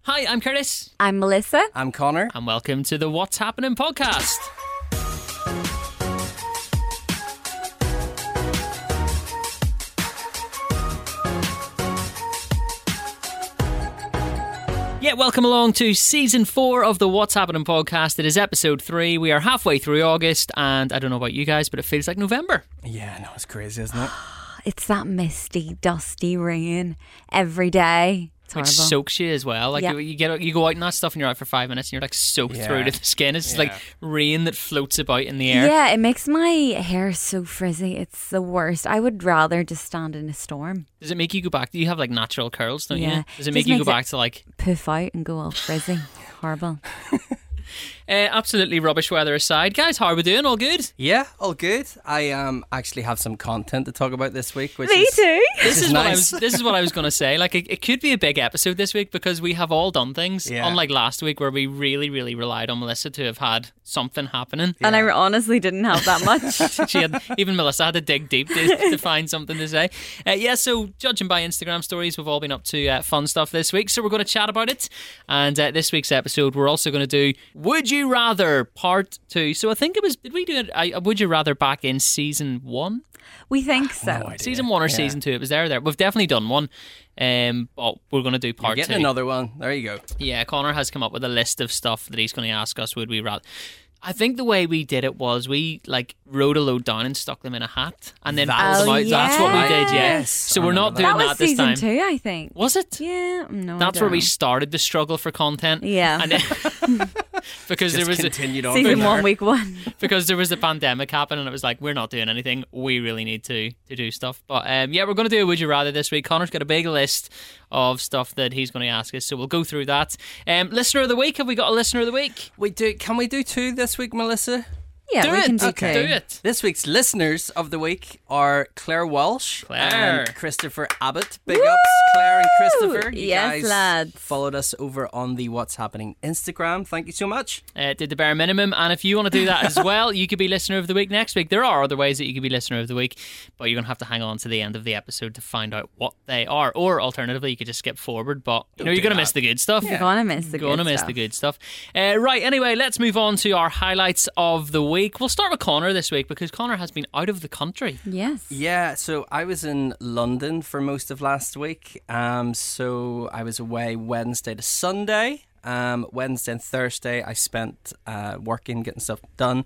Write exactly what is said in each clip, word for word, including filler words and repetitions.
Hi, I'm Curtis. I'm Melissa. I'm Connor. And welcome to the What's Happening podcast. Yeah, welcome along to season four of the What's Happening podcast. It is episode three. We are halfway through August, and I don't know about you guys, but it feels like November. Yeah, no, it's crazy, isn't it? It's that misty, dusty rain every day. It's Which horrible. soaks you as well. Like Yeah. you, you get, you go out in that stuff, and you're out for five minutes, and you're like soaked Yeah. through to the skin. It's just Yeah. like rain that floats about in the air. Yeah, it makes my hair so frizzy. It's the worst. I would rather just stand in a storm, Does it make you go back? You have like natural curls, don't Yeah. you? Does it Just make you go makes it- back to like? poof out and go all frizzy. Horrible. Uh, absolutely rubbish weather aside, guys. How are we doing? All good? Yeah, all good. I um actually have some content to talk about this week, which Me is too. This is, is what I nice. was. This is what I was going to say. Like, it, it could be a big episode this week because we have all done things. Yeah. Unlike last week, where we really, really relied on Melissa to have had something happening. And I honestly didn't have that much. She had even Melissa had to dig deep to, to find something to say. Uh, yeah. So, judging by Instagram stories, we've all been up to uh, fun stuff this week. So we're going to chat about it. And uh, this week's episode, we're also going to do Would You Rather Part Two. So I think it was. Did we do it? I, Would You Rather back in season one? We think so. no idea. Season one or Yeah. season two? It was there. or There. We've definitely done one. Um, but we're going to do You're part getting two. another one. There you go. Yeah, Connor has come up with a list of stuff that he's going to ask us. Would we rather? I think the way we did it was we like wrote a load down and stuck them in a hat and then That's- pulled them Oh, out. That's what we did. Yeah. yes. So I we're not remember doing that that, was this season time. two, I think. Was it? Yeah, no. That's I where don't we know. started the struggle for content. Yeah. And then, because Just there was a, continued on Season from one, there. week one. because there was a pandemic happening and it was like we're not doing anything. We really need to to do stuff. But um, yeah, we're going to do a Would You Rather this week. Connor's got a big list of stuff that he's going to ask us, so we'll go through that. Um, listener of the week. Have we got a listener of the week? We do. Can we do two this week, Melissa? Yeah, do we it. can do okay. two. Do it. This week's listeners of the week are Claire Walsh Claire. and Christopher Abbott. Big ups, Claire and Christopher. You Yes, guys lads. followed us over on the What's Happening Instagram. Thank you so much. Uh, did the bare minimum, and if you want to do that as well, you could be listener of the week next week. There are other ways that you could be listener of the week, but you're gonna have to hang on to the end of the episode to find out what they are. Or alternatively, you could just skip forward, but you know Don't you're do gonna that. miss the good stuff. You're going to miss the You're gonna good miss stuff. the good stuff. Uh, right. Anyway, let's move on to our highlights of the week. We'll start with Connor this week because Connor has been out of the country. Yes. Yeah, so I was in London for most of last week. Um, so I was away Wednesday to Sunday. Um, Wednesday and Thursday I spent uh, working, getting stuff done.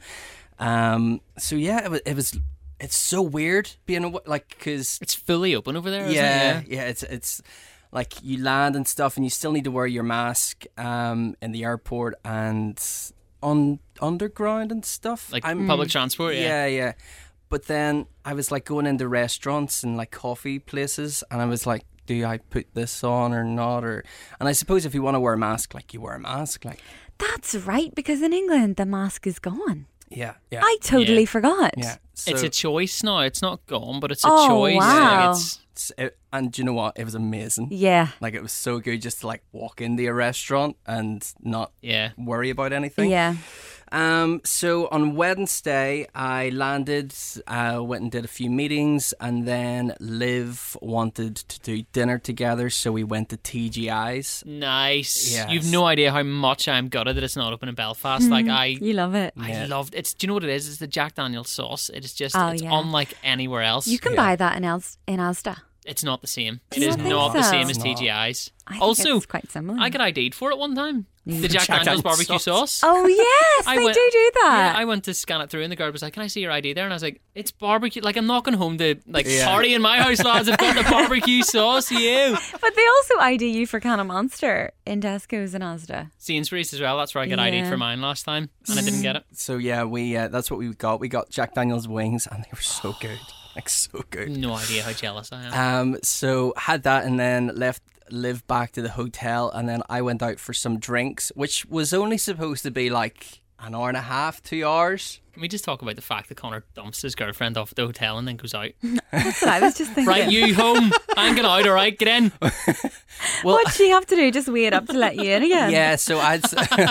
Um, so yeah, it was, it was. It's so weird being away, like because It's fully open over there. Isn't yeah, it? yeah, it's it's like you land and stuff, and you still need to wear your mask um, in the airport and on underground and stuff. Like I'm- public transport. Yeah. yeah, yeah. But then I was like going into restaurants and like coffee places, and I was like, do I put this on or not? Or and I suppose if you want to wear a mask, like you wear a mask, like That's right, because in England, the mask is gone. yeah, yeah, I totally Yeah. forgot. yeah. So It's a choice now. It's not gone, but it's a Oh, choice. wow. Like it's, it's- it, and do you know what? It was amazing. Yeah. Like it was so good just to like walk into a restaurant and not yeah. worry about anything. Yeah. Um, so on Wednesday, I landed, uh, went and did a few meetings, and then Liv wanted to do dinner together, so we went to T G I's. Nice. Yes. You've no idea how much I'm gutted that it's not open in Belfast. Like I, You love it. I Yeah. loved it. Do you know what it is? It's the Jack Daniel's sauce. It is just Oh, it's yeah. unlike anywhere else. You can Yeah. buy that in, Els- in Asda. It's not the same. Do It you is not not think the so? same as It's T G I's. I think Also, it's quite similar. I got ID'd for it one time. The Jack, Jack Daniel's Daniel's barbecue sauce. sauce. Oh, yes, I they went- do do that. Yeah, I went to scan it through, and the guard was like, "Can I see your I D there?" And I was like, "It's barbecue. Like I'm not going home to like Yeah. party in my house, lads. I've got the barbecue sauce. You." But they also I D you for Can of Monster in Tesco's and Asda. Sainsbury's as well. That's where I got ID'd Yeah. for mine last time, and I didn't get it. So yeah, we uh, that's what we got. We got Jack Daniel's wings, and they were so good, like so good. No idea how jealous I am. Um, so had that, and then left Liv back to the hotel, and then I went out for some drinks, which was only supposed to be like an hour and a half, two hours. Can we just talk about the fact that Connor dumps his girlfriend off at the hotel and then goes out? That's what I was just thinking. Right, you home. I'm going out, all right? Get in. Well, What'd she have to do? Just wait up to let you in again? yeah, so I'd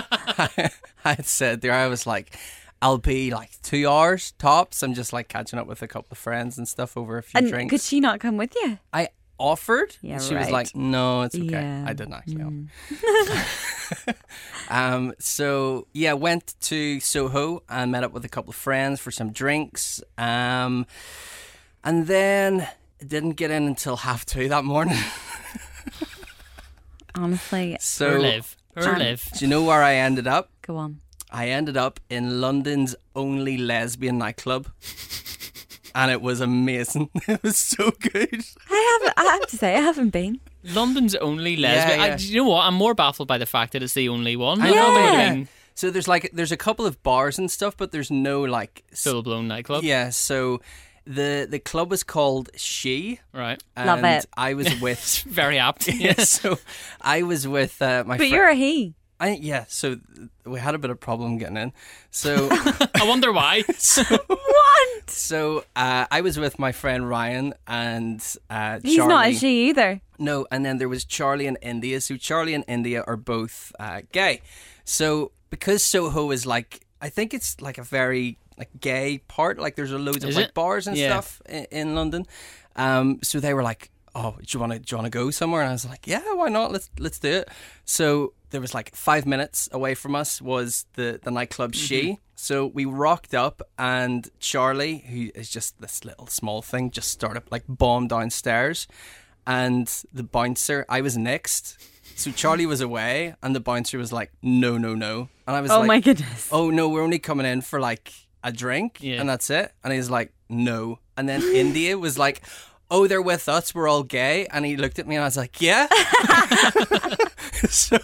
I had said there, I was like, I'll be like two hours tops. I'm just like catching up with a couple of friends and stuff over a few And drinks. could she not come with you? I offered. Yeah, she was right. like, no, it's okay. Yeah. I didn't actually Mm. offer. um, so, yeah, went to Soho and met up with a couple of friends for some drinks. Um, and then didn't get in until half two that morning. Honestly, So, Poor Liv. Poor Liv. do you know where I ended up? go on. I ended up in London's only lesbian nightclub. And it was amazing. It was so good. I have, I have to say, I haven't been. London's only lesbian. Yeah, I, yeah. do you know what? I'm more baffled by the fact that it's the only one. I I thought there would know. have been So there's like there's a couple of bars and stuff, but there's no like s- full blown nightclub. yeah. So the the club was called She. Right. And Love it. I was with Very apt. yeah. So I was with uh, my. But fri- you're a he. I, yeah. So we had a bit of problem getting in. So I wonder why. What? so uh, I was with my friend Ryan and uh, He's Charlie. not a she either. No, and then there was Charlie and India. So Charlie and India are both uh, gay. So because Soho is like, I think it's like a very like gay part. Like there's a loads of Is like it? bars and Yeah. stuff in, in London. Um, so they were like, "Oh, do you want to do you want to go somewhere?" And I was like, "Yeah, why not? Let's let's do it." So there was like five minutes away from us was the the nightclub She. So we rocked up, and Charlie, who is just this little small thing, just started like bomb downstairs, and the bouncer, I was next. So Charlie was away, and the bouncer was like, "No, no, no," and I was Oh like, my goodness. "Oh no, we're only coming in for like a drink, Yeah. and that's it." And he's like, "No," and then India was like, "Oh, they're with us. We're all gay," and he looked at me, and I was like, "Yeah." so,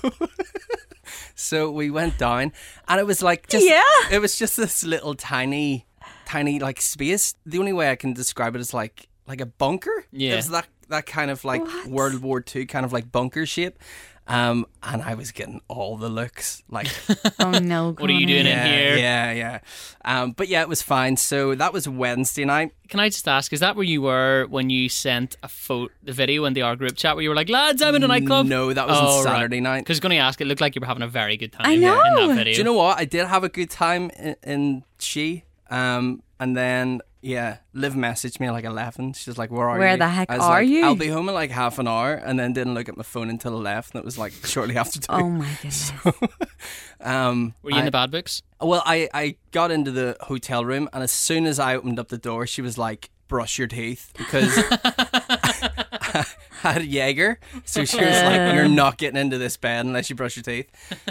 so we went down, and it was like just Yeah. it was just this little tiny, tiny like space. The only way I can describe it is like like a bunker. Yeah. It was that that kind of like What? World War Two kind of like bunker shape. Um, and I was getting all the looks, like Oh no. What are you doing in yeah, here? yeah, yeah. Um, but yeah, it was fine. So that was Wednesday night. Can I just ask, is that where you were when you sent a photo, the video in the R group chat where you were like, lads, I'm in a nightclub? No, that was Oh, on right. Saturday night. Because I was going to ask, it looked like you were having a very good time I in know. that video. Do you know what? I did have a good time in, in She. Um, and then yeah, Liv messaged me at like eleven. She's like, "Where are Where you?" the heck I was are like, you? I'll be home in like half an hour, and then didn't look at my phone until I left, and it was like shortly after two. Oh my goodness. Um, Were you in I- the bad books? Well, I, I got into the hotel room, and as soon as I opened up the door, she was like, "Brush your teeth," because I had a Jaeger. So she was like, "You're not getting into this bed unless you brush your teeth."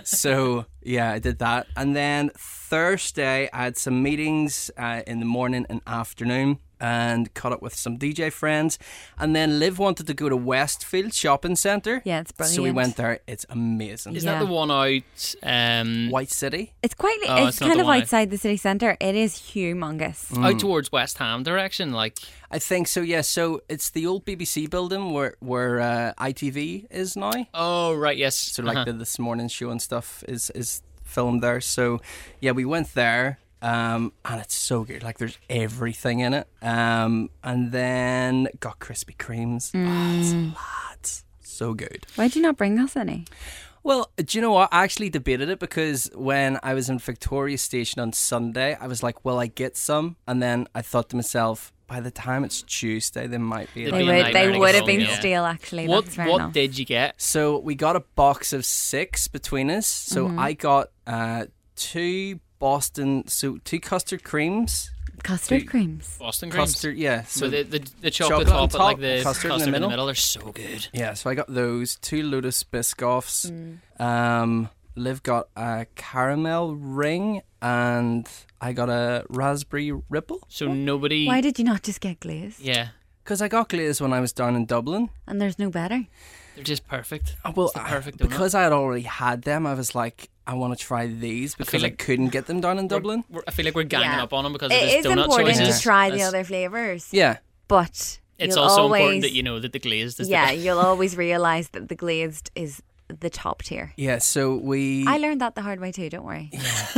So yeah, I did that. And then Thursday, I had some meetings uh, in the morning and afternoon, and caught up with some D J friends. And then Liv wanted to go to Westfield Shopping Centre. Yeah, it's brilliant. So we went there. It's amazing. Is Yeah. that the one out? Um, White City. It's quite. Oh, it's, it's not kind the of one I- outside the city centre. It is humongous. Mm. Out towards West Ham direction, like I think so, yeah. So it's the old B B C building where where uh, I T V is now. oh right, yes. So like Uh-huh. the This Morning show and stuff is is filmed there. So yeah, we went there, um, and it's so good. Like there's everything in it. Um, and then got Krispy Kremes. Oh, it's lads, so good. Why'd you not bring us any? Well, do you know what? I actually debated it because when I was in Victoria Station on Sunday, I was like, "Will I get some?" And then I thought to myself, by the time it's Tuesday, they might be. They'd They be a would. nightmare They to would get have been home, yeah. stale. Actually, What that's fair what enough. did you get? So we got a box of six between us. So Mm-hmm. I got uh, two Boston, so two custard creams. Custard Two- creams. Boston creams. Custard, yeah. So So the the, the chocolate, Chocolate on top, but like top, the custard custard, in the in the middle. middle, are so good. yeah, so I got those two Lotus Biscoffs. Mm. Um, Liv got a caramel ring, and I got a raspberry ripple. So nobody. Why did you not just get glazed? Yeah, Because I got glazed when I was down in Dublin. And there's no better. they're just perfect. Oh, well, It's the I- perfect donut. because I had already had them, I was like, I want to try these because I, like- couldn't get them down in We're- Dublin. we're- I feel like we're ganging Yeah. up on them because of It his is donut important choices. to try the It's- other flavours. Yeah. But It's you'll also always, important that you know that the glazed is Yeah, the best. you'll always realise that the glazed is the top tier. Yeah, so we... I learned that the hard way too, don't worry.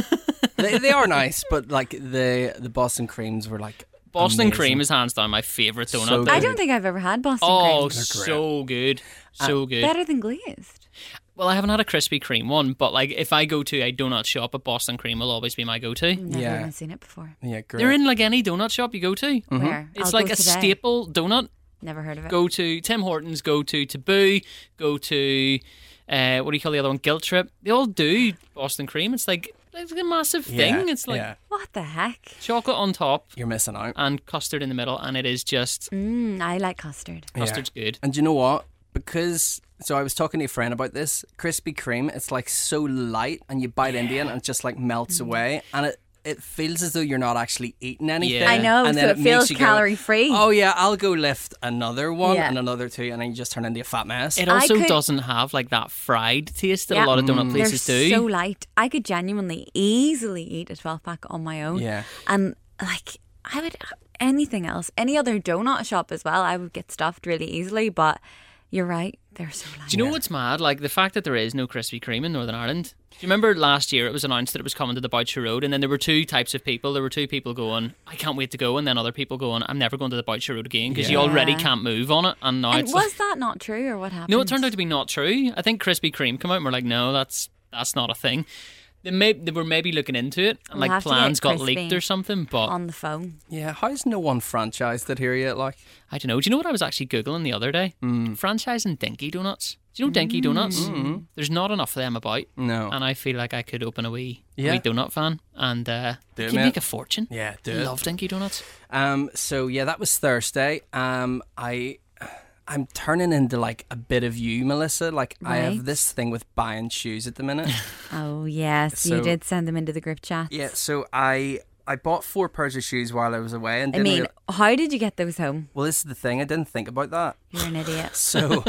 they, they are nice, but like the the Boston creams were like Boston amazing. cream is hands down my favourite donut. So though. I don't think I've ever had Boston Oh, cream. so good, so good. Better than glazed. Well, I haven't had a Krispy Kreme one, but like if I go to a donut shop, a Boston cream will always be my go-to. Never Yeah. even seen it before. Yeah, great. They're in like any donut shop you go to. Mm-hmm. Where? It's I'll like go a today. staple donut. Never heard of it. Go to Tim Hortons, go to Taboo, go to, uh, what do you call the other one? Guilt Trip. They all do Boston cream. It's like, it's like a massive thing. Yeah, It's like yeah. What the heck? chocolate on top You're missing out. and custard in the middle, and it is just, Mm, I like custard. custard's good. And do you know what? Because, so I was talking to a friend about this. Krispy Kreme, it's like so light, and you bite into it and it just like melts away. And it, it feels as though you're not actually eating anything. Yeah. I know, And so then it makes feels you go, calorie free. Oh yeah, I'll go lift another one Yeah. and another two, and then you just turn into a fat mess. It I also could- doesn't have like that fried taste that Yeah. a lot of donut Mm. places They're do. so light. I could genuinely, easily eat a twelve pack on my own. Yeah. And like, I would, anything else, any other donut shop as well, I would get stuffed really easily. But you're right, they're so light. Do you know what's mad? Like the fact that there is no Krispy Kreme in Northern Ireland. Do you remember last year it was announced that it was coming to the Boucher Road, and then there were two types of people. There were two people going, I can't wait to go, and then other people going, I'm never going to the Boucher Road again because you Yeah. already Yeah. can't move on it. And now And it's was like, that not true, or what happened? no, it turned out to be not true. I think Krispy Kreme came out and were like, no, that's that's not a thing. They may they were maybe looking into it, and We'll like have to plans get got Crispy leaked or something. But on the phone. Yeah, how's no one franchised it here yet? Like, I don't know. Do you know what I was actually googling the other day? Mm. Franchising Dinky Donuts. Do you know Dinky Donuts? There's not enough of them about, no. and I feel like I could open a wee, Yeah. wee donut fan and uh, Do it, you'd mate. make a fortune. Yeah, do I it. love Dinky Donuts. Um. So yeah, that was Thursday. Um. I. I'm turning into like a bit of you, Melissa. Like I have Right. this thing with buying shoes at the minute. Oh, yes. So- you did send them into the group chat. Yeah. So I I bought four pairs of shoes while I was away, and I didn't mean, real- how did you get those home? well, this is the thing. I didn't think about that. You're an idiot. So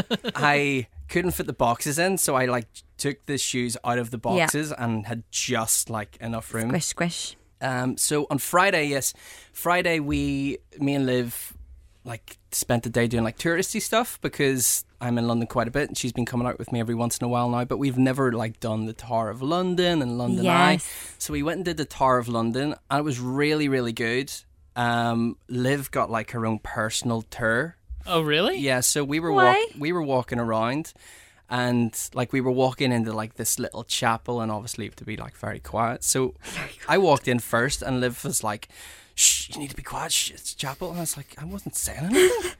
I couldn't fit the boxes in, so I like took the shoes out of the Yeah. boxes and had just like enough room. Squish, squish. Um, so on Friday, yes, Friday we, me and Liv, like spent the day doing like touristy stuff because I'm in London quite a bit, and she's been coming out with me every once in a while now. But we've never like done the Tower of London and London Eye. Yes. So we went and did the Tower of London, and it was really, really good. Um, Liv got like her own personal tour. Oh, really? Yeah, so we were Why? walk- we were walking around, and like we were walking into like this little chapel, and obviously you have to be like very quiet. So I walked in first, and Liv was like, "Shh, you need to be quiet. Shh, it's a chapel." And I was like, I wasn't saying anything.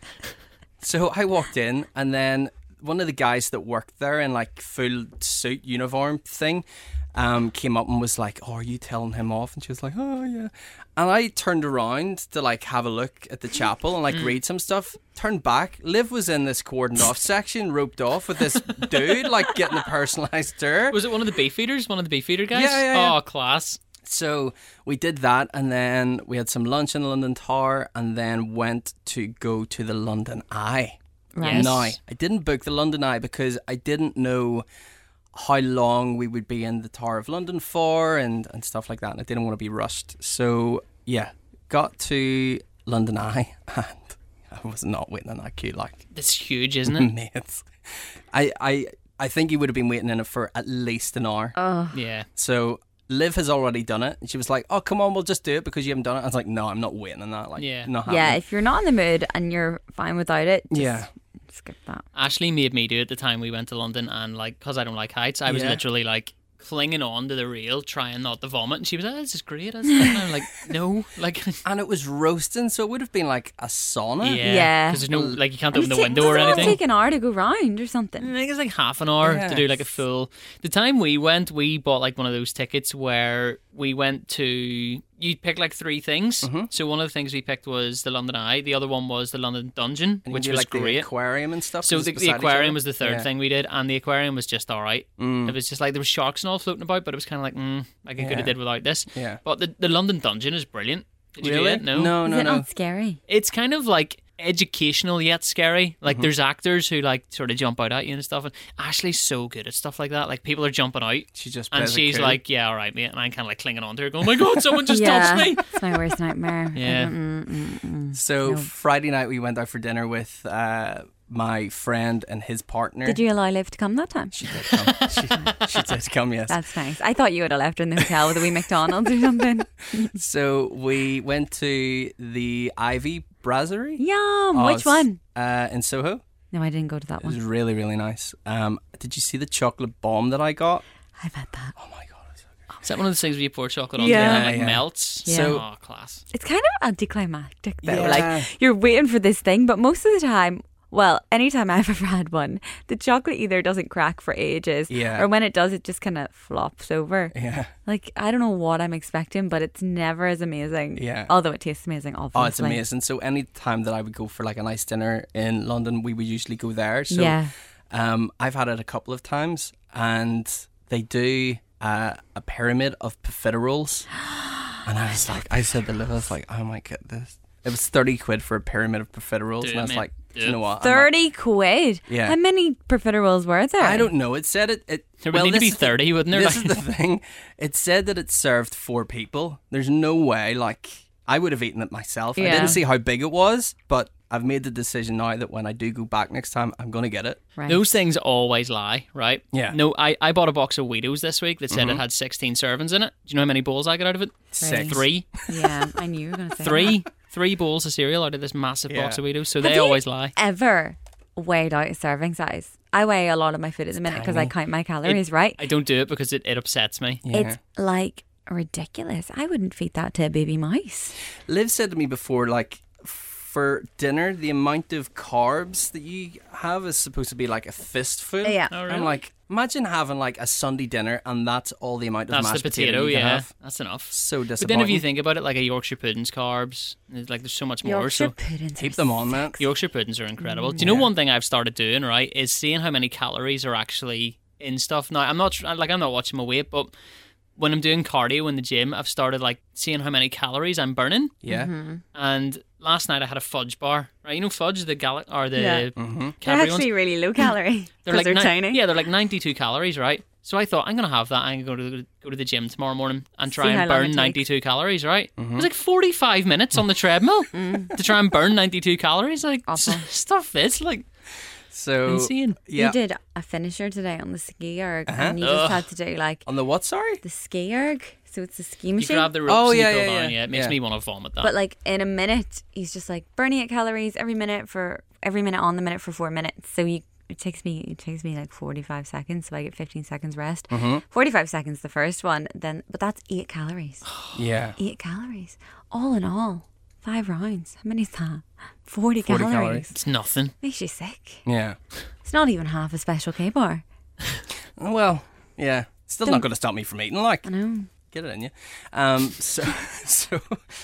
So I walked in, and then one of the guys that worked there in like full suit uniform thing um, came up and was like, "Oh, are you telling him off?" And she was like, "Oh, yeah." And I turned around to like have a look at the chapel and like read some stuff. Turned back, Liv was in this cordoned off section, roped off with this dude, like getting a personalised tour. Was it one of the beefeaters? One of the beefeater guys? Yeah, yeah, yeah. Oh, class. So we did that, and then we had some lunch in the London Tower, and then went to go to the London Eye. Right. Yes. Now, I didn't book the London Eye because I didn't know how long we would be in the Tower of London for and, and stuff like that, and I didn't want to be rushed. So, yeah, got to London Eye, and I was not waiting in that queue, like, That's huge, isn't it? mate. I, I, I think you would have been waiting in it for at least an hour. Oh, Yeah. So Liv has already done it, and she was like, "Oh, come on, we'll just do it because you haven't done it." I was like, "No, I'm not waiting on that. Like, Yeah. not yeah. happening." If you're not in the mood and you're fine without it, just Yeah. skip that. Ashley made me do it the time we went to London, and like, because I don't like heights, I was Yeah. literally like clinging on to the rail, trying not to vomit. And she was like, oh, "This is great." I was like, I'm like, no, like, And it was roasting, so it would have been like a sauna. yeah, Yeah. because there's no like you can't And open the it ta- window or doesn't it anything. take an hour to go round or I something? think it's like half an hour to do like a Yes. full. The time we went, we bought like one of those tickets where we went to. You pick like three things. Mm-hmm. So one of the things we picked was the London Eye. The other one was the London Dungeon, And you which do, was like the great. aquarium and stuff. So was the, it the beside each aquarium other? was the third Yeah. thing we did, and the aquarium was just all right. Mm. It was just like there was sharks and all floating about, but it was kind of like, mm, like I could Yeah. have did without this. Yeah. But the, the London Dungeon is brilliant. Did you Really? do it? No. No, Is no, it no. not scary? It's kind of like educational yet scary. Like Mm-hmm. there's actors who like sort of jump out at you and stuff. And Ashley's so good at stuff like that. Like people are jumping out. She just And plays it she's cool. like, yeah, all right, mate. And I'm kind of like clinging on to her, going, oh my God, someone just yeah, touched me. it's my worst nightmare. Yeah. Mm, mm, mm. So No. Friday night we went out for dinner with uh, my friend and his partner. Did you allow Liv to come that time? She did come. she, she did come. Yes. That's nice. I thought you would have left her in the hotel with a wee McDonald's or something. So we went to the Ivy Brasserie. Yum. Oh, Which it's, one? Uh, in Soho. No, I didn't go to that It was one. really, really nice. Um, did you see the chocolate bomb that I got? I've had that. Oh my god, it was so good. Is that one of those things where you pour chocolate on Yeah. and it like Yeah, yeah. melts? Yeah. So, oh, class. It's kind of anticlimactic though. Yeah. Like you're waiting for this thing, but most of the time, well, anytime I've ever had one, the chocolate either doesn't crack for ages, Yeah. or when it does, it just kind of flops over. Yeah. Like I don't know what I'm expecting, but it's never as amazing. Yeah. Although it tastes amazing, obviously. Oh, it's amazing. So any time that I would go for like a nice dinner in London, we would usually go there. So Yeah. um, I've had it a couple of times, and they do uh, a pyramid of profiteroles. And I was like, I said to Liv, I was like, oh my goodness. It was thirty quid for a pyramid of profiteroles. Do And I it, was mate. like, Do do you it. know what? I'm not- Thirty quid. Yeah. How many profiteroles were there? I don't know. It said it. it There would well, need to this be is the- thirty, wouldn't there? This Like- is the thing. It said that it served four people. There's no way. Like, I would have eaten it myself. I Yeah. didn't see how big it was, but I've made the decision now that when I do go back next time, I'm going to get it. Right. Those things always lie, right? Yeah. No, I, I bought a box of Weedos this week that said it had sixteen servings in it. Do you know how many bowls I got out of it? Six. Three. Yeah, I knew you were going to say Three. Three bowls of cereal out of this massive box Yeah. of Weedos. So Have they you always lie. ever weighed out a serving size? I weigh a lot of my food at the minute because I tiny. count my calories, right? I don't do it because it, it upsets me. Yeah. It's like ridiculous. I wouldn't feed that to a baby mouse. Liv said to me before, like, for dinner, the amount of carbs that you have is supposed to be like a fistful. Yeah. Oh, I'm really? like, imagine having like a Sunday dinner and that's all the amount of That's mashed the potato, you can yeah. have. That's enough. So But disappointing. then if you think about it, like a Yorkshire pudding's carbs, it's like there's so much more. Yorkshire So puddings. keep are them on, man. Yorkshire puddings are incredible. Do you know Yeah. one thing I've started doing, right, is seeing how many calories are actually in stuff. Now, I'm not tr- like I'm not watching my weight, but when I'm doing cardio in the gym, I've started like seeing how many calories I'm burning. Yeah. Mm-hmm. And last night I had a fudge bar. Right, you know fudge, the gal or the Yeah. Mm-hmm. They're Cadbury actually ones. really low calorie because they're, ni- tiny. Yeah, they're like ninety-two calories, right? So I thought I'm gonna have that. I'm gonna go to the, go to the gym tomorrow morning and try See how and long it burn takes. ninety-two calories, right? It was like forty-five minutes on the treadmill to try and burn ninety-two calories. Like Awful. stuff this like So insane. yeah. You did a finisher today on the ski erg, Uh-huh. and you Ugh. just had to do like On the what? Sorry. the ski erg. So it's the ski You machine. grab the ropes Oh, and yeah, you go yeah, down. yeah. Yeah, it makes Yeah. me want to vomit that. But like in a minute, he's just like burning eight calories every minute for every minute on the minute for four minutes. So you it takes me it takes me like forty five seconds, so I get fifteen seconds rest. Mm-hmm. Forty five seconds the first one, then but that's eight calories. Yeah. Eight calories, all in all, five rounds. How many is that? Forty, forty calories. calories. it's nothing. Makes you sick. Yeah. It's not even half a special K bar. Well, yeah. Still not going to stop me from eating. Like, I know. get it in you. Um. So, so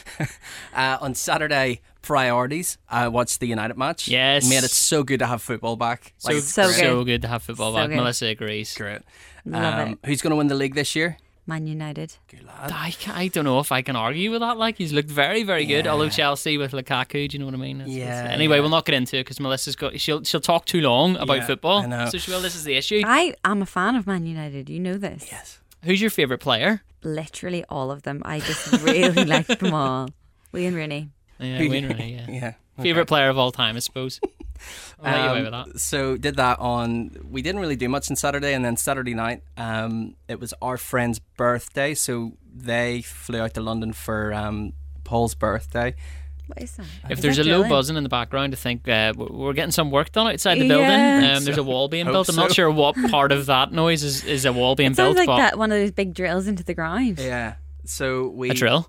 uh, on Saturday, priorities. I watched the United match. Yes. Made it so good to have football back. So, it's So great. good. so good to have football So back. good. Melissa agrees. Great. Love Um, it. Who's going to win the league this year? Man United. Good lad. I, ca- I don't know if I can argue with that. Like he's looked very, very good. Yeah. Although Chelsea with Lukaku, do you know what I mean? It's- it's- Yeah, anyway, yeah. we'll not get into it because Melissa's got. She'll she'll talk too long about Yeah, football. I know. So she will. This is the issue. I am a fan of Man United. You know this. Yes. Who's your favourite player? Literally all of them. I just really like them all. Wayne Rooney. Yeah, Who- Wayne Rooney. Yeah. Yeah. Favourite player of all time, I suppose. I'll let you away with Um, that. So did that on. We didn't really do much on Saturday, and then Saturday night, um, it was our friend's birthday, so they flew out to London for um, Paul's birthday. What is that? If Is there's that a low drilling? buzzing in the background, I think uh, we're we're getting some work done outside the Yeah. building. Um, there's a wall being Hope built. I'm not so. sure what part of that noise is, is a wall being It sounds built, like but that one of those big drills into the ground. Yeah. So we. a drill.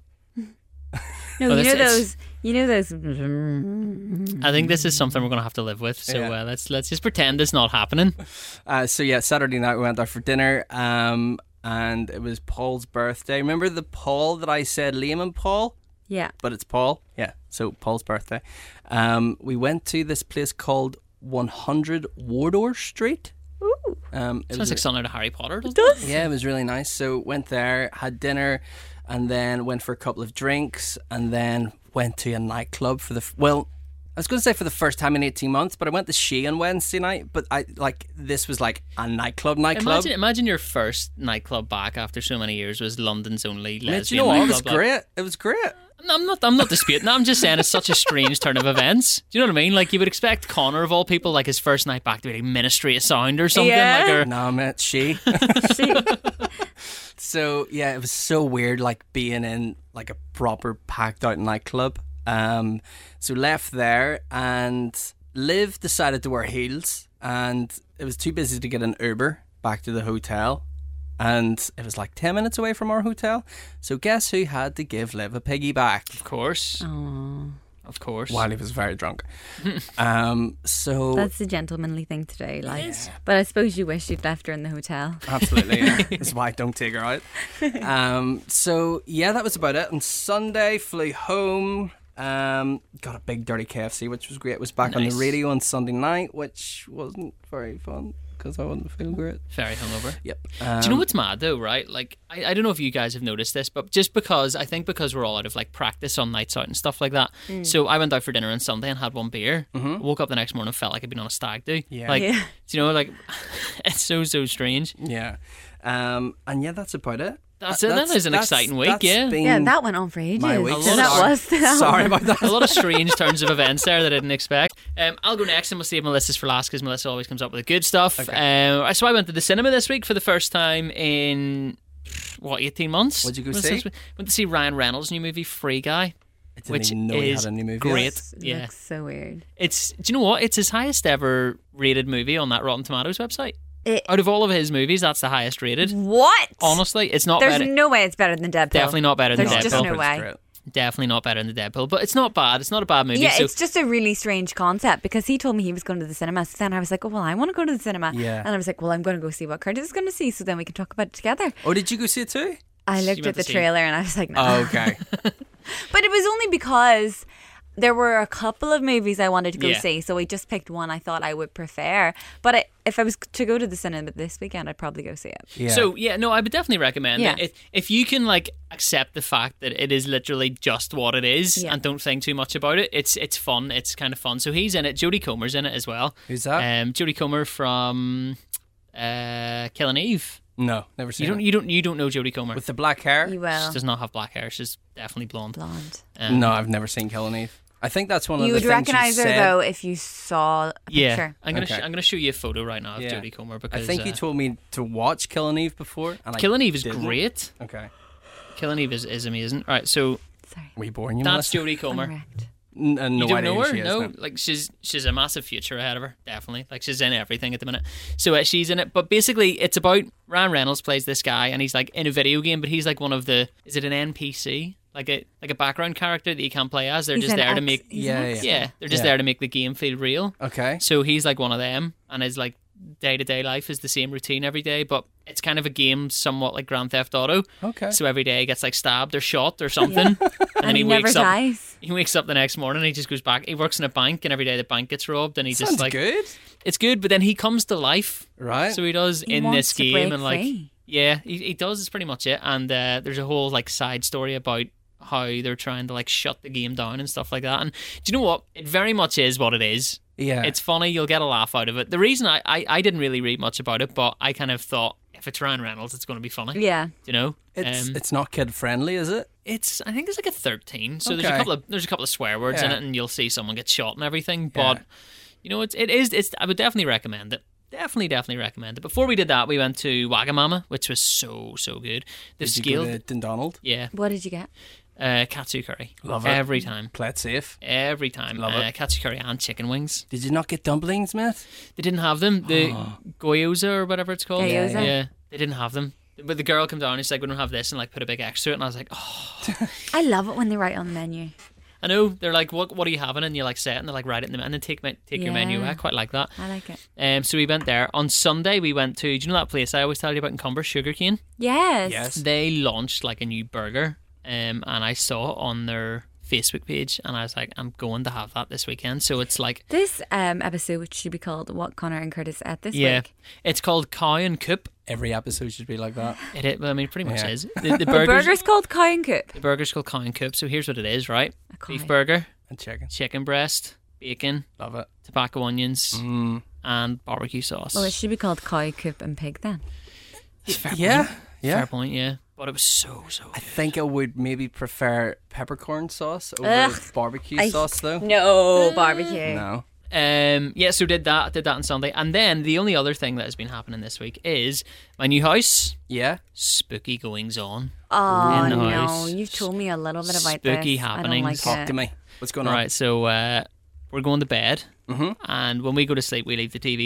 No, Oh, you this know is- those. You know those. I think this is something we're going to have to live with. So Yeah. uh, let's let's just pretend it's not happening. Uh, so yeah, Saturday night we went out for dinner, um, and it was Paul's birthday. Remember the Paul that I said, Liam and Paul? Yeah. But it's Paul. Yeah. So Paul's birthday. Um, we went to this place called one hundred Wardour Street. Ooh. Um, it Sounds was like a- something out of Harry Potter. Doesn't it? Yeah, it was really nice. So went there, had dinner, and then went for a couple of drinks, and then went to a nightclub for the f- well. I was going to say for the first time in eighteen months, but I went to She on Wednesday night. But I like this was like a nightclub, nightclub. Imagine, imagine your first nightclub back after so many years was London's only lesbian Mate, you know what? It was nightclub. Like, great. It was great. No, I'm not. I'm not disputing that. I'm just saying it's such a strange turn of events. Do you know what I mean? Like you would expect Connor of all people, like his first night back to be like Ministry of Sound or something. Yeah. Like, or, No, mate, She. She- So yeah, it was so weird, like being in like a proper packed out nightclub. Um, so left there, and Liv decided to wear heels, and it was too busy to get an Uber back to the hotel. and it was like ten minutes away from our hotel. So guess who had to give Liv a piggyback? Of course. Oh, Of course. While he was very drunk. um, so that's the gentlemanly thing to do. Like, but I suppose you wish you'd left her in the hotel. absolutely, yeah. That's why I don't take her out. Um, so yeah, that was about it. On Sunday, flew home. Um, got a big dirty K F C, which was great. Was back on Nice. the radio on Sunday night, which wasn't very fun because I wasn't feeling great. Very hungover. Yep. Um, Do you know what's mad though, right? Like, I, I don't know if you guys have noticed this, but just because, I think because we're all out of like practice on nights out and stuff like that. So I went out for dinner on Sunday and had one beer. Woke up the next morning and felt like I'd been on a stag do. Yeah. Like, Yeah. do you know, like, it's so, so strange. Yeah. Um, and yeah, that's about it. That's it. That was an exciting week, that's yeah. been Yeah, that went on for ages. my week. A lot So of- that was Sorry about that. A lot of strange turns of events there that I didn't expect. Um, I'll go next and we'll save Melissa's for last because Melissa always comes up with the good stuff. Um, so I went to the cinema this week for the first time in, what, eighteen months? What'd you go Was see? this- Went to see Ryan Reynolds' new movie, Free Guy. I didn't Which even know he is had a new movie. great. It Yeah. looks so weird. It's, do you know what? It's his highest ever rated movie on that Rotten Tomatoes website. It, Out of all of his movies, that's the highest rated. what? Honestly, it's not There's better. no way it's better than Deadpool. Definitely not better than There's just Deadpool. no way. Definitely not better than Deadpool. But it's not bad. It's not a bad movie. Yeah, so it's just a really strange concept because he told me he was going to the cinema. So then I was like, oh, well, I want to go to the cinema. Yeah. And I was like, well, I'm going to go see what Curtis is going to see so then we can talk about it together. Oh, did you go see it too? I You looked went at the to see- trailer and I was like, no. Oh, okay. But it was only because there were a couple of movies I wanted to go Yeah. see. So I just picked one I thought I would prefer. But I, if I was to go to the cinema this weekend, I'd probably go see it. Yeah. So yeah, no, I would definitely recommend Yeah. it. If, if you can like accept the fact that it is literally just what it is Yeah. and don't think too much about it, it's it's fun. It's kind of fun. So he's in it. Jodie Comer's in it as well. Who's that? Um, Jodie Comer from uh, Killing Eve. no, never seen You don't it. you don't you don't know Jodie Comer. With the black hair? You will. She does not have black hair. She's definitely blonde. Blonde. Um, No, I've never seen Killing Eve. I think that's one of You the would things recognize you her said. though if you saw a Yeah, picture. I'm gonna Okay. sh- I'm gonna show you a photo right now of Yeah. Jodie Comer because I think you uh, told me to watch Killing Eve before. And I Killing Eve is didn't. great. Okay. Killing Eve is, is amazing. All right, so Sorry. Were you born, you that's Melissa? Jodie Comer. Correct. N- uh, no You don't idea know who her? she is, no, no. like she's she's a massive future ahead of her, definitely. Like she's in everything at the minute. So uh, she's in it, but basically it's about Ryan Reynolds plays this guy, and he's like in a video game, but he's like one of the is it an N P C, like a like a background character that you can't play as? They're He's just an there to ex- make he's Yeah, an ex- yeah. yeah, they're just Yeah. there to make the game feel real. Okay. So he's like one of them, and his like day to day life is the same routine every day, but it's kind of a game somewhat like Grand Theft Auto. Okay. So every day he gets like stabbed or shot or something, and then And he, he never wakes up. dies. He wakes up the next morning and he just goes back. He works in a bank and every day the bank gets robbed and he Sounds just like good. it's good, but then he comes to life. Right. So he does He in wants this to game break and like free. yeah, he, he does. It's pretty much it. And uh, there's a whole like side story about how they're trying to like shut the game down and stuff like that. And do you know what? It very much is what it is. Yeah. It's funny. You'll get a laugh out of it. The reason I, I, I didn't really read much about it, but I kind of thought if it's Ryan Reynolds, it's going to be funny. Yeah. You know, It's Um, it's not kid friendly, is it? It's I think it's like a thirteen. So there's a Okay. couple of there's a couple of swear words in Yeah. it, and you'll see someone get shot and everything. Yeah. But you know, it's it is it's I would definitely recommend it. Definitely, definitely recommend it. Before we did that, we went to Wagamama, which was so so good. They've Did you go scaled, to Dundonald? yeah, What did you get? uh, katsu curry. Love it. every time, Play it safe. every time. Love uh, it. Katsu curry and chicken wings. Did you not get dumplings, Smith? They didn't have them. The gyoza or whatever it's called. Gyoza? Yeah, they didn't have them. But the girl came down and she's like, "We don't have this," and like put a big X to it, and I was like, "Oh." I love it when they write on the menu. I know they're like, what what are you having? And you're like, set, and they're like, write it in the and then take my, take your menu. Yeah. I quite like that. I like it. Um, so we went there on Sunday. We went to, do you know that place I always tell you about in Cumber, Sugarcane? Yes. Yes. They launched like a new burger, um, and I saw it on their Facebook page, and I was like, I'm going to have that this weekend. So it's like, This um, episode, which should be called "What Connor and Curtis Ate This yeah, Week." it's called Cow and Coop. Every episode should be like that. It, it well, I mean, it pretty much Yeah. is. The, the The burgers, burger's called Cow and Coop. the burger's called Cow and Coop. So here's what it is, right? A cow. Beef burger, And chicken. chicken breast, bacon, Love it. tobacco onions, Mm. and barbecue sauce. Well, it should be called Cow, Coop, and Pig then. Yeah. Yeah. Fair point, yeah. But it was so, so I good. think I would maybe prefer peppercorn sauce over Ugh. barbecue I- sauce, though. No barbecue. No. Um, yeah, so did that, did that on Sunday. And then the only other thing that has been happening this week is my new house, Yeah. spooky goings on. Oh In the no! house. You've told me a little bit about Spooky this. I happenings. don't like Talk it. to me. What's going on? Right, so uh, we're going to bed. Mm-hmm. And when we go to sleep, we leave the T V on.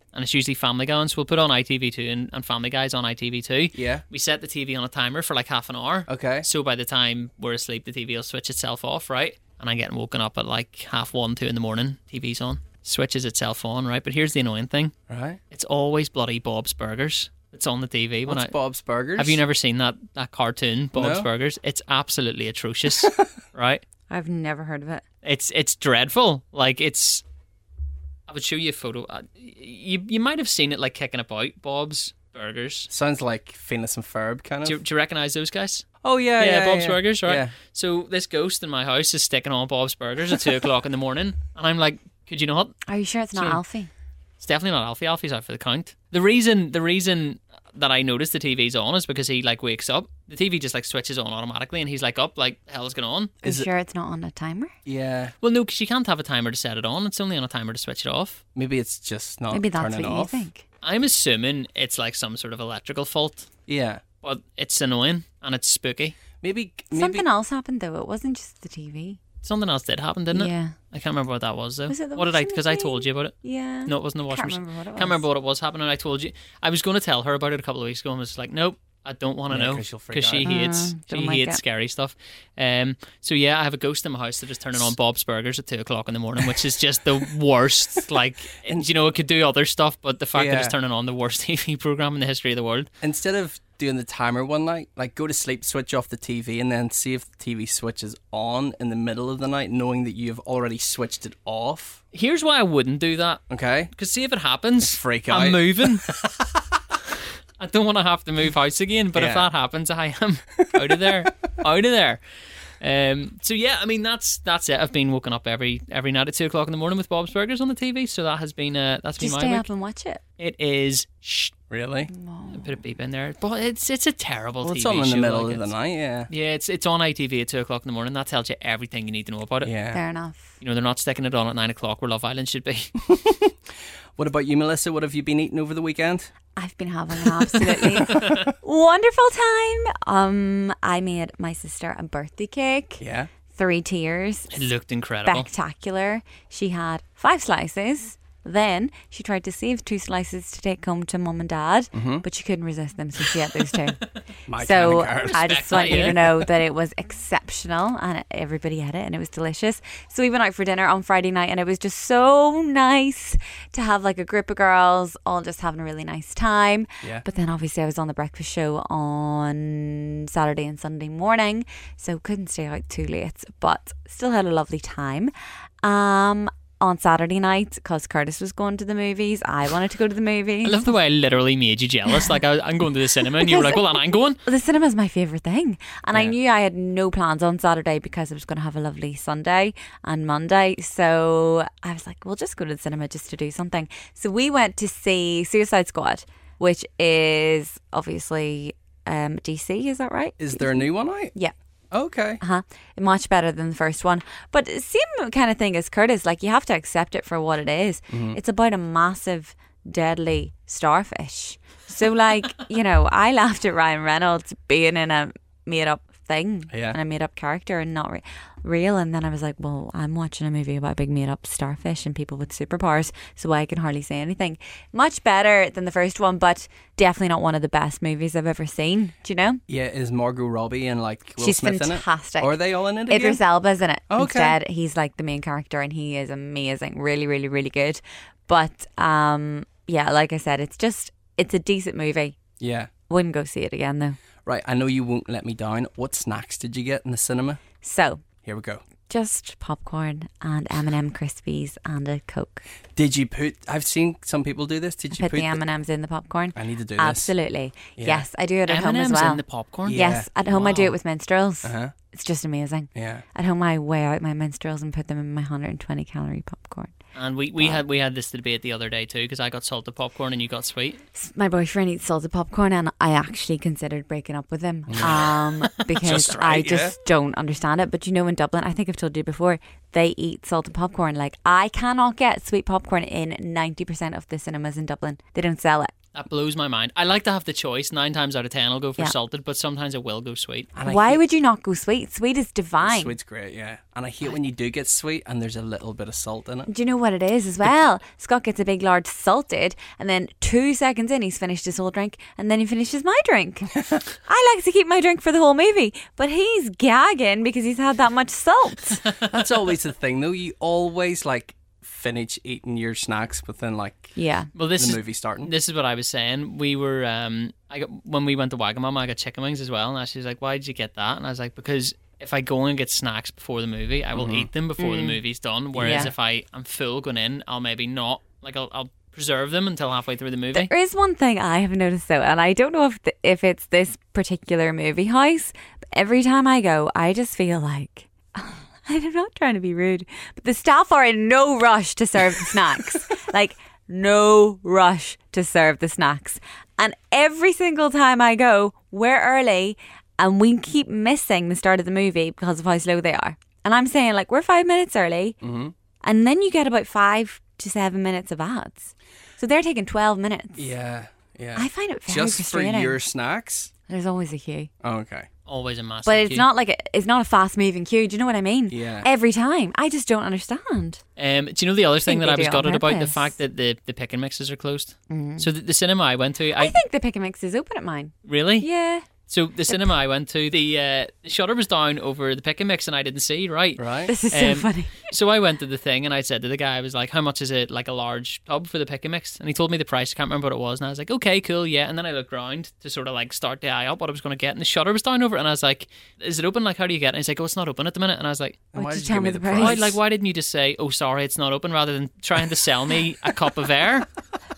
and it's usually Family Guy on, so we'll put on I T V two and, and Family Guy's on I T V two. Yeah. We set the T V on a timer for like half an hour. Okay. So by the time we're asleep, the T V will switch itself off, right? And I'm getting woken up at like half one, two in the morning, T V's on. Switches itself on, right? But here's the annoying thing. Right. It's always bloody Bob's Burgers. It's on the T V. When What's I, Bob's Burgers? Have you never seen that, that cartoon, Bob's No. Burgers? It's absolutely atrocious, right? I've never heard of it. It's it's dreadful. Like, it's... I would show you a photo. Uh, You you might have seen it, like, kicking about, Bob's Burgers. Sounds like Phineas and Ferb, kind of. Do you, do you recognise those guys? Oh, yeah, yeah. Yeah, Bob's yeah. Burgers, right? Yeah. So this ghost in my house is sticking on Bob's Burgers at two o'clock in the morning, and I'm like, could you not? Are you sure it's not So- Alfie? It's definitely not Alfie. Alfie's out for the count. The reason the reason that I noticed the T V's on is because he like wakes up. The T V just like switches on automatically, and he's like up, like the hell is going on? Are you Is it- sure it's not on a timer? Yeah. Well, no, because you can't have a timer to set it on. It's only on a timer to switch it off. Maybe it's just not Maybe that's turning what you off. think. I'm assuming it's like some sort of electrical fault, Yeah. but it's annoying and it's spooky. Maybe, maybe Something else happened though. It wasn't just the T V. Something else did happen, didn't it? Yeah. I can't remember what that was though. Was it the what did I? washing Because I machine? told you about it. Yeah. No, it wasn't the washing Can't machine. remember what it was. Can't remember what it was happening. And I told you I was going to tell her about it a couple of weeks ago, and was like, nope, I don't want to Yeah, know 'cause she'll freak because she out. hates Mm, she don't like hates it. scary stuff. Um, so yeah, I have a ghost in my house that is turning on Bob's Burgers at two o'clock in the morning, which is just the worst. Like, you know, it could do other stuff, but the fact that Yeah. it's turning on the worst T V program in the history of the world. instead of doing the timer one night, like go to sleep, switch off the T V, and then see if the T V switches on in the middle of the night, knowing that you've already switched it off. Here's why I wouldn't do that. Okay. Because see if it happens, Freak I'm out. moving. I don't want to have to move house again, but if Yeah. that happens, I am out of there, out of there. Um, so yeah, I mean that's that's it. I've been woken up every every night at two o'clock in the morning with Bob's Burgers on the T V, so that has been uh, that's Just been stay my up week. and watch it. It is. Shh, Really? put a beep in there, but it's it's a terrible Well, T V it's on in show. the middle like of the it's- night, yeah. Yeah, it's it's on I T V at two o'clock in the morning. That tells you everything you need to know about it. Yeah. Fair enough. You know, they're not sticking it on at nine o'clock where Love Island should be. What about you, Melissa? What have you been eating over the weekend? I've been having an absolutely wonderful time. Um, I made my sister a birthday cake. Yeah. Three tiers. It looked incredible. Spectacular. She had five slices. Then she tried to save two slices to take home to mum and dad, but she couldn't resist them, so she ate those two. My so kind of girl. I just Respect want that, you yeah. to know that it was exceptional and everybody had it and it was delicious. So we went out for dinner on Friday night and it was just so nice to have like a group of girls all just having a really nice time. Yeah. But then obviously I was on the breakfast show on Saturday and Sunday morning, so couldn't stay out too late, but still had a lovely time. Um, on Saturday night, because Curtis was going to the movies, I wanted to go to the movies. I love the way I literally made you jealous. Like, I, I'm going to the cinema, and you were like, well, then I'm going. The cinema's my favourite thing. And I Yeah. knew I had no plans on Saturday because I was going to have a lovely Sunday and Monday. So I was like, we'll just go to the cinema just to do something. So we went to see Suicide Squad, which is obviously um, D C, is that right? Is there a new one out? Yeah. Okay. Uh-huh. Much better than the first one. But same kind of thing as Curtis. Like, you have to accept it for what it is. It's about a massive, deadly starfish. So, like, you know, I laughed at Ryan Reynolds being in a made-up thing Yeah. and a made-up character and not re- real. And then I was like, well, I'm watching a movie about a big made-up starfish and people with superpowers, so I can hardly say anything. Much better than the first one, but definitely not one of the best movies I've ever seen. Do you know? Yeah, is Margot Robbie and like Will She's Smith fantastic. in it? Or are they all in it again? Idris Elba's in it. Okay. Instead, he's like the main character and he is amazing. Really, really, really good. But um, yeah, like I said, it's just, it's a decent movie. Yeah. Wouldn't go see it again though. Right, I know you won't let me down. What snacks did you get in the cinema? So, Here we go. just popcorn and M and M Crispies and a Coke. Did you put... I've seen some people do this. Did you Put put... the M and M's in the popcorn. I need to do this. Absolutely. Yeah. Yes, I do it at M home and as M's well. in the popcorn. Yeah. Yes, at home I do Wow. it with minstrels. Uh-huh. It's just amazing. Yeah. At home I weigh out my minstrels and put them in my one hundred twenty calorie popcorn. And we, we had we had this debate the other day too, because I got salted popcorn and you got sweet. My boyfriend eats salted popcorn and I actually considered breaking up with him um, because Just I right, just don't understand it. But you know, in Dublin, I think I've told you before, they eat salted popcorn. Like, I cannot get sweet popcorn in ninety percent of the cinemas in Dublin. They don't sell it. That blows my mind. I like to have the choice. Nine times out of ten, I'll go for Yeah. salted, but sometimes I will go sweet. And I Why hate- would you not go sweet? Sweet is divine. Sweet's great, yeah. And I hate when you do get sweet and there's a little bit of salt in it. Do you know what it is as well? Scott gets a big large salted, and then two seconds in, he's finished his whole drink, and then he finishes my drink. I like to keep my drink for the whole movie, but he's gagging because he's had that much salt. That's always the thing, though. You always like finish eating your snacks within like Yeah. Well, this the is movie starting. this is what I was saying. We were um, I got when we went to Wagamama, I got chicken wings as well, and she was like, "Why did you get that?" And I was like, "Because if I go and get snacks before the movie, I will eat them before the movie's done. Whereas Yeah. if I am full going in, I'll maybe not. Like I'll, I'll preserve them until halfway through the movie." There is one thing I have noticed though, and I don't know if the, if it's this particular movie house, but every time I go, I just feel like I'm not trying to be rude, but the staff are in no rush to serve the snacks. Like no rush to serve the snacks, and every single time I go, we're early, and we keep missing the start of the movie because of how slow they are. And I'm saying like we're five minutes early, Mm-hmm. and then you get about five to seven minutes of ads, so they're taking twelve minutes. Yeah, yeah. I find it very Just for frustrating. your snacks? There's always a queue, Oh, okay. Always a massive. but it's queue. not like a, it's not a fast moving queue. Do you know what I mean? Yeah. Every time, I just don't understand. Um, do you know the other thing think that they I do was it on gutted about? The purpose. fact that the, the pick and mixes are closed. So the, the cinema I went to, I, I think the pick and mix is open at mine. really. Yeah. So the cinema I went to, the uh, shutter was down over the pick and mix, and I didn't see. Right. Right? This is so Um, funny. So I went to the thing and I said to the guy, I was like, "How much is it? Like a large tub for the pick and mix?" And he told me the price. I can't remember what it was. And I was like, "Okay, cool, yeah." And then I looked around to sort of like start the eye up what I was going to get, and the shutter was down over it. And I was like, "Is it open? Like, how do you get it?" And he's like, "Oh, it's not open at the minute." And I was like, And Why'd why you did tell give me the the price? "Why? Like, why didn't you just say, 'Oh, sorry, it's not open,' rather than trying to sell me a cup of air?"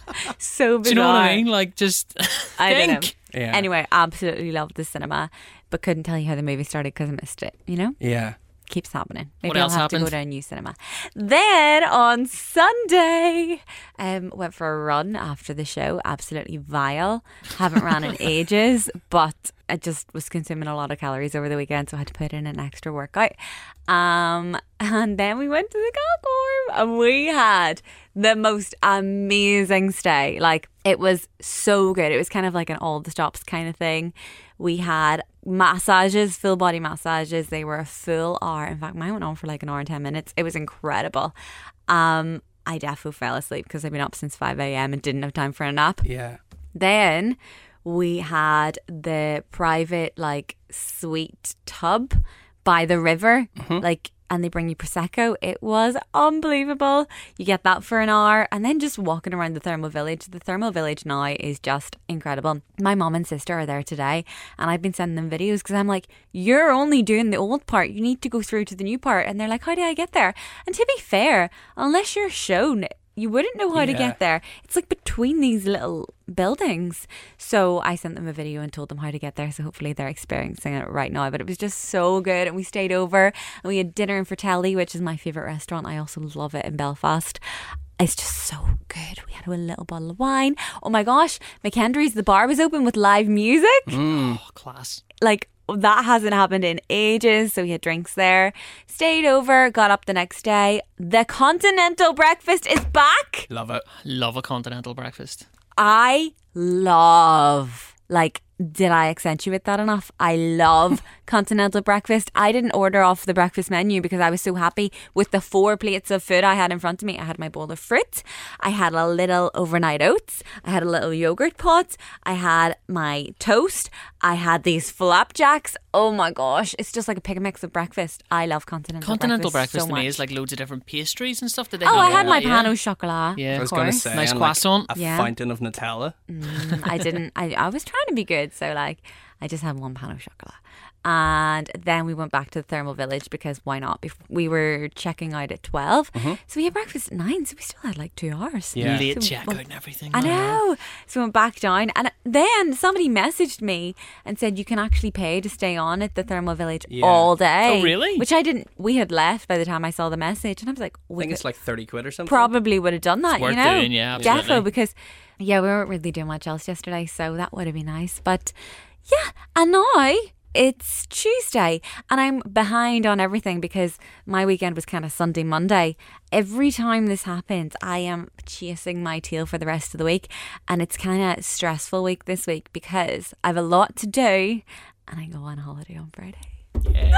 So bizarre. Do you know what I mean? Like, just I don't know. think. Yeah. Anyway, absolutely loved the cinema, but couldn't tell you how the movie started because I missed it. You know, Yeah. keeps happening. Maybe What I'll else have to happened? go to a new cinema. Then on Sunday, um, went for a run after the show. Absolutely vile. Haven't ran in ages, but I just was consuming a lot of calories over the weekend, so I had to put in an extra workout. Um, and then we went to the Galcorm, and we had the most amazing stay. Like, it was so good. It was kind of like an all the stops kind of thing. We had massages, full body massages. They were a full hour. In fact, mine went on for like an hour and ten minutes. It was incredible. Um, I defo fell asleep because I've been up since five a.m. and didn't have time for a nap. Yeah. Then we had the private like sweet tub by the river, like, and they bring you prosecco. It was unbelievable. You get that for an hour, and then just walking around the thermal village. The thermal village now is just incredible. My mom and sister are there today, and I've been sending them videos because I'm like, "You're only doing the old part. You need to go through to the new part." And they're like, "How do I get there?" And to be fair, unless you're shown, you wouldn't know how to Yeah. get there. It's like between these little buildings. So I sent them a video and told them how to get there. So hopefully they're experiencing it right now. But it was just so good. And we stayed over and we had dinner in Fratelli, which is my favourite restaurant. I also love it in Belfast. It's just so good. We had a little bottle of wine. Oh my gosh, McKendry's, the bar was open with live music. Oh, class. Like, that hasn't happened in ages. So we had drinks there, stayed over, got up the next day. The continental breakfast is back. Love it. Love a continental breakfast. I love, like, did I accentuate that enough? I love continental breakfast. I didn't order off the breakfast menu because I was so happy with the four plates of food I had in front of me. I had my bowl of fruit. I had a little overnight oats. I had a little yogurt pot. I had my toast. I had these flapjacks. Oh my gosh. It's just like a pick and mix of breakfast. I love continental, Continental breakfast, breakfast so to me much. is like loads of different pastries and stuff. Did they Oh, have I had that? my Yeah. pan au chocolat. Yeah. I of was going to course. say, Nice and, like, croissant. a Yeah. fountain of Nutella. Mm, I didn't. I, I was trying to be good, so like I just had one pan au chocolat, and then we went back to the thermal village because why not? Bef- We were checking out at twelve, so we had breakfast at nine, so we still had like two hours. Yeah. Late So, checkout well, and everything. I man. know. So we went back down, and then somebody messaged me and said you can actually pay to stay on at the thermal village Yeah. all day. Oh, really? Which I didn't. We had left by the time I saw the message, and I was like, I with think it- it's like thirty quid or something. probably would have done that, worth you know? doing, yeah, absolutely. Defo, because yeah, we weren't really doing much else yesterday, so that would have been nice. But yeah, and now It's Tuesday and I'm behind on everything because my weekend was kind of Sunday, Monday. Every time this happens, I am chasing my tail for the rest of the week, and it's kind of stressful week this week because I have a lot to do and I go on holiday on Friday. Yay.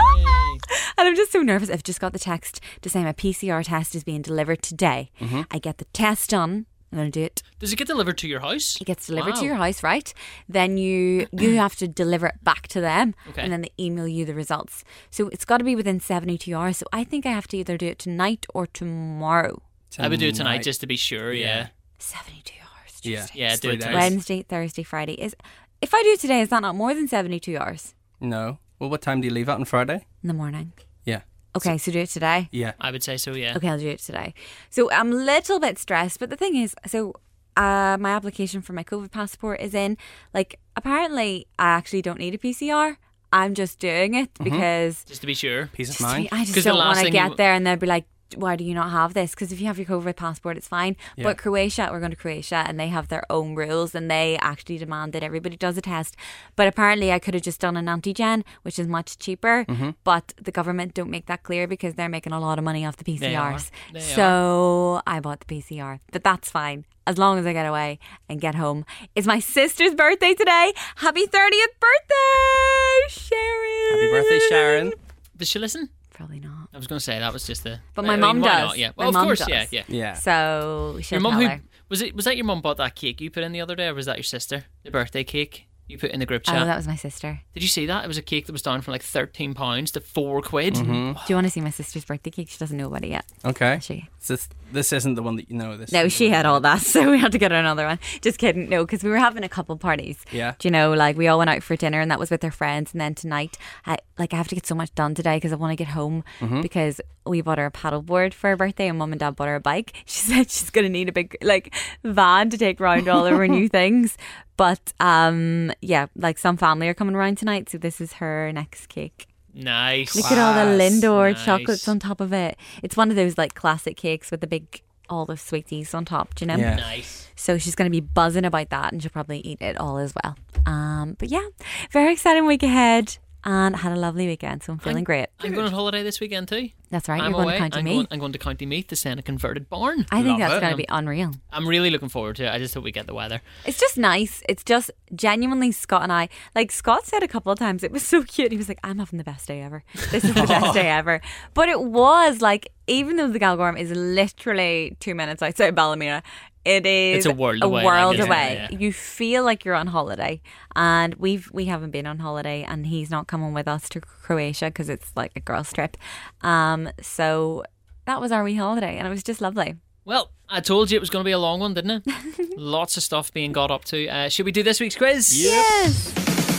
And I'm just so nervous. I've just got the text to say my P C R test is being delivered today. Mm-hmm. I get the test done. I'm going to do it. Does it get delivered to your house? It gets delivered Wow. to your house, right? Then you you have to deliver it back to them, Okay. and then they email you the results. So it's got to be within seventy-two hours. So I think I have to either do it tonight or tomorrow. I would do it tonight just to be sure, yeah. Yeah. seventy-two hours. Yeah, Tuesday. Yeah, it's do three it days. tonight. Wednesday, Thursday, Friday. Is if I do it today, is that not more than seventy-two hours No. Well, what time do you leave out on Friday? in the morning? Yeah. Okay, so do it today. Yeah. I would say so, yeah. Okay, I'll do it today. So I'm a little bit stressed, but the thing is, so uh, my application for my COVID passport is in. Like, apparently, I actually don't need a P C R. I'm just doing it because Just to be sure. Peace of just to mind. be- I just 'Cause the don't last want to thing get you- there and they'll be like, why do you not have this? Because if you have your COVID passport, it's fine. Yeah. But Croatia, we're going to Croatia and they have their own rules and they actually demand that everybody does a test. But apparently I could have just done an antigen, which is much cheaper. Mm-hmm. But the government don't make that clear because they're making a lot of money off the P C Rs. They are. So I bought the P C R. But that's fine. As long as I get away and get home. It's my sister's birthday today. Happy thirtieth birthday, Sharon. Happy birthday, Sharon. Does she listen? Probably not. I was going to say that was just the. But I my mean, mum why does. Not? Yeah. My Well, of mum course, does. yeah, yeah. Yeah. So we should Your mum tell who her. was it? Was that your mum bought that cake you put in the other day, or was that your sister? The birthday cake you put in the group Oh, chat. that was my sister. Did you see that? It was a cake that was down from like thirteen pounds to four quid. Mm-hmm. Do you want to see my sister's birthday cake? She doesn't know about it yet. Okay. She. So this, this isn't the one that you know. This. No, is she the had one- all that, so we had to get her another one. Just kidding. No, because we were having a couple parties. Yeah. Do you know, like we all went out for dinner, and that was with our friends. And then tonight, I like I have to get so much done today because I want to get home Mm-hmm. because we bought her a paddleboard for her birthday, and mum and dad bought her a bike. She said she's gonna need a big like van to take round all of her new things. But um, yeah, like some family are coming around tonight, so this is her next cake. Nice. Look at all the Class. Lindor Nice. chocolates on top of it. It's one of those like classic cakes with the big all the sweeties on top, do you know? Yeah. Nice. So she's going to be buzzing about that and she'll probably eat it all as well. Um, but yeah, very exciting week ahead and had a lovely weekend, so I'm feeling I'm- great. I'm going on holiday this weekend too. That's right, I'm you're going away. to County I'm, Meath. going, I'm going to County Meath to send a converted barn. I think Love that's it. going to be unreal. I'm really looking forward to it. I just hope we get the weather. It's just nice. It's just genuinely Scott and I. Like Scott said a couple of times, it was so cute. He was like, "I'm having the best day ever. This is the best day ever." But it was like, even though the Galgorm is literally two minutes outside Ballymena, it is It's a world away, A world like, isn't it? away. Yeah. You feel like you're on holiday, and we've we haven't been on holiday, and he's not coming with us to Croatia because it's like a girls' trip. Um, so that was our wee holiday, and it was just lovely. Well, I told you it was going to be a long one, didn't it? Lots of stuff being got up to. Uh, should we do this week's quiz? Yes.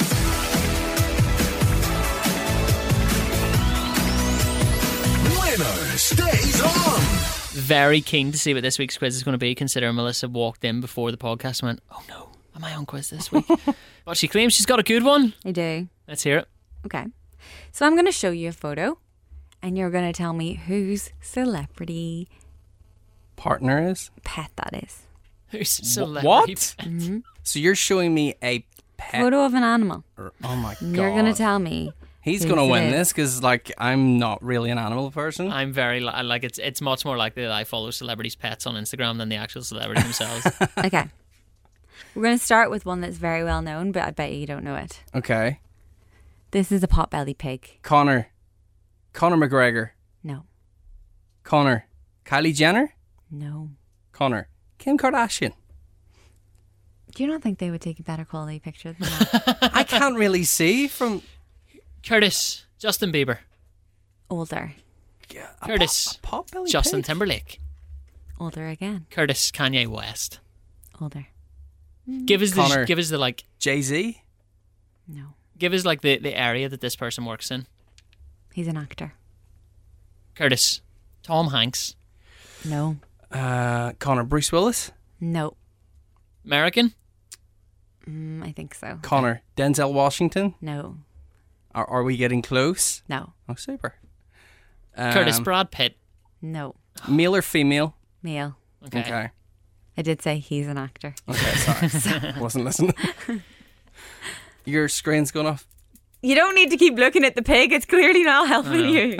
Winner stays on. Very keen to see what this week's quiz is going to be, considering Melissa walked in before the podcast and went, "Oh no, am I on quiz this week?" But she claims she's got a good one. I do. Let's hear it. Okay. So I'm going to show you a photo and you're going to tell me whose celebrity Partner is. pet that is. Who's Wh- celebrity? what? So you're showing me a pet. Photo of an animal. or- Oh my god. And you're going to tell me. He's whose gonna it win is. this because like I'm not really an animal person. I'm very li- like it's it's much more likely that I follow celebrities' pets on Instagram than the actual celebrity themselves. Okay. We're going to start with one that's very well known, but I bet you don't know it. Okay. This is a potbelly pig. Connor. Connor McGregor. No. Connor. Kylie Jenner. No. Connor. Kim Kardashian. Do you not think they would take a better quality picture than that? I can't really see from Curtis, Justin Bieber, Older. a Curtis, pop, potbelly Justin pig. Timberlake, Older again. Curtis, Kanye West. Older. Give us the Connor. give us the like Jay-Z. No. give us like the, the area that this person works in. He's an actor. Curtis, Tom Hanks, No. Uh, Connor. Bruce Willis. No. American. Mm, I think so. Connor. Denzel Washington. No. Are, are we getting close? No. Oh, super. Um, Curtis, Brad Pitt. No. Male or female? Male. Okay. Okay. I did say he's an actor. Okay, sorry. Wasn't listening. Your screen's going off. You don't need to keep looking at the pig. It's clearly not helping you.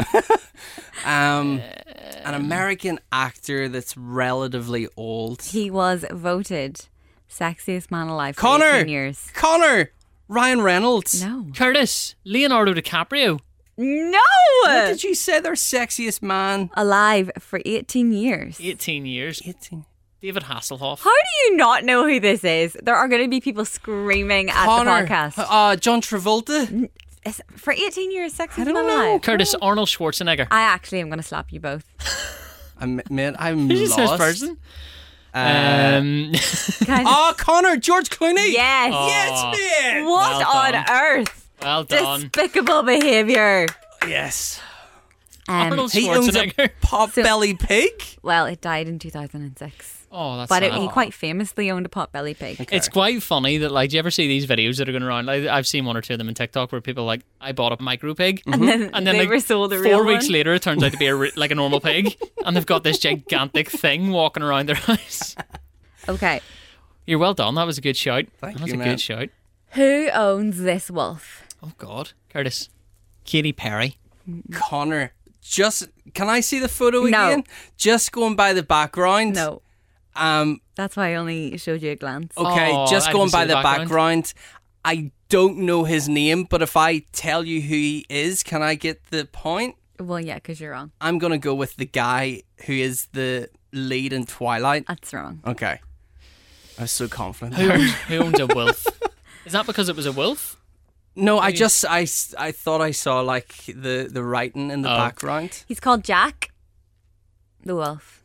Um, an American actor that's relatively old. He was voted sexiest man alive for Connor! eighteen years. Connor! Ryan Reynolds. No. Curtis, Leonardo DiCaprio. No! What did you say? Their sexiest man? Alive for eighteen years. eighteen years. eighteen. David Hasselhoff. How do you not know who this is? There are going to be people screaming at Connor. the podcast. Uh, John Travolta. It's- for eighteen years, sexiest I don't man know. alive. Curtis Arnold Schwarzenegger. I actually am going to slap you both. I'm, man, I'm Who's this lost. person? Uh, Um, Kind of- oh, Connor! George Clooney! yes. Oh. Yes, man! What Well on done. earth? well done. Despicable behaviour. Yes. Um, Arnold He owns a Schwarzenegger. pot-belly pig? well, it died in two thousand six. Oh, that's But it, sad. he quite famously owned a potbelly pig. Okay. It's quite funny that, like, do you ever see these videos that are going around? Like, I've seen one or two of them in TikTok where people are like, I bought a micro pig. And then, And then they like, were sold a four real weeks one. later, it turns out to be a, re- like a normal pig. And they've got this gigantic thing walking around their house. Okay. You're well done. That was a good shout. Thank that was you, a man. good shout. Who owns this wolf? Oh, God. Curtis. Katy Perry. Connor. Just, can I see the photo No. again? Just going by the background. No. Um, That's why I only showed you a glance. okay, Oh, just I going didn't see by the the background. background. I don't know his name, but if I tell you who he is, can I get the point? Well, yeah, because you're wrong. I'm going to go with the guy who is the lead in Twilight. That's wrong. Okay. I was so confident. Who owns, who owns a wolf? Is that because it was a wolf? No, I just, I, s- I thought I saw like the, the writing in the Oh. background. He's called Jack the wolf.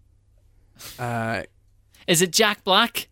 Uh, Is it Jack Black?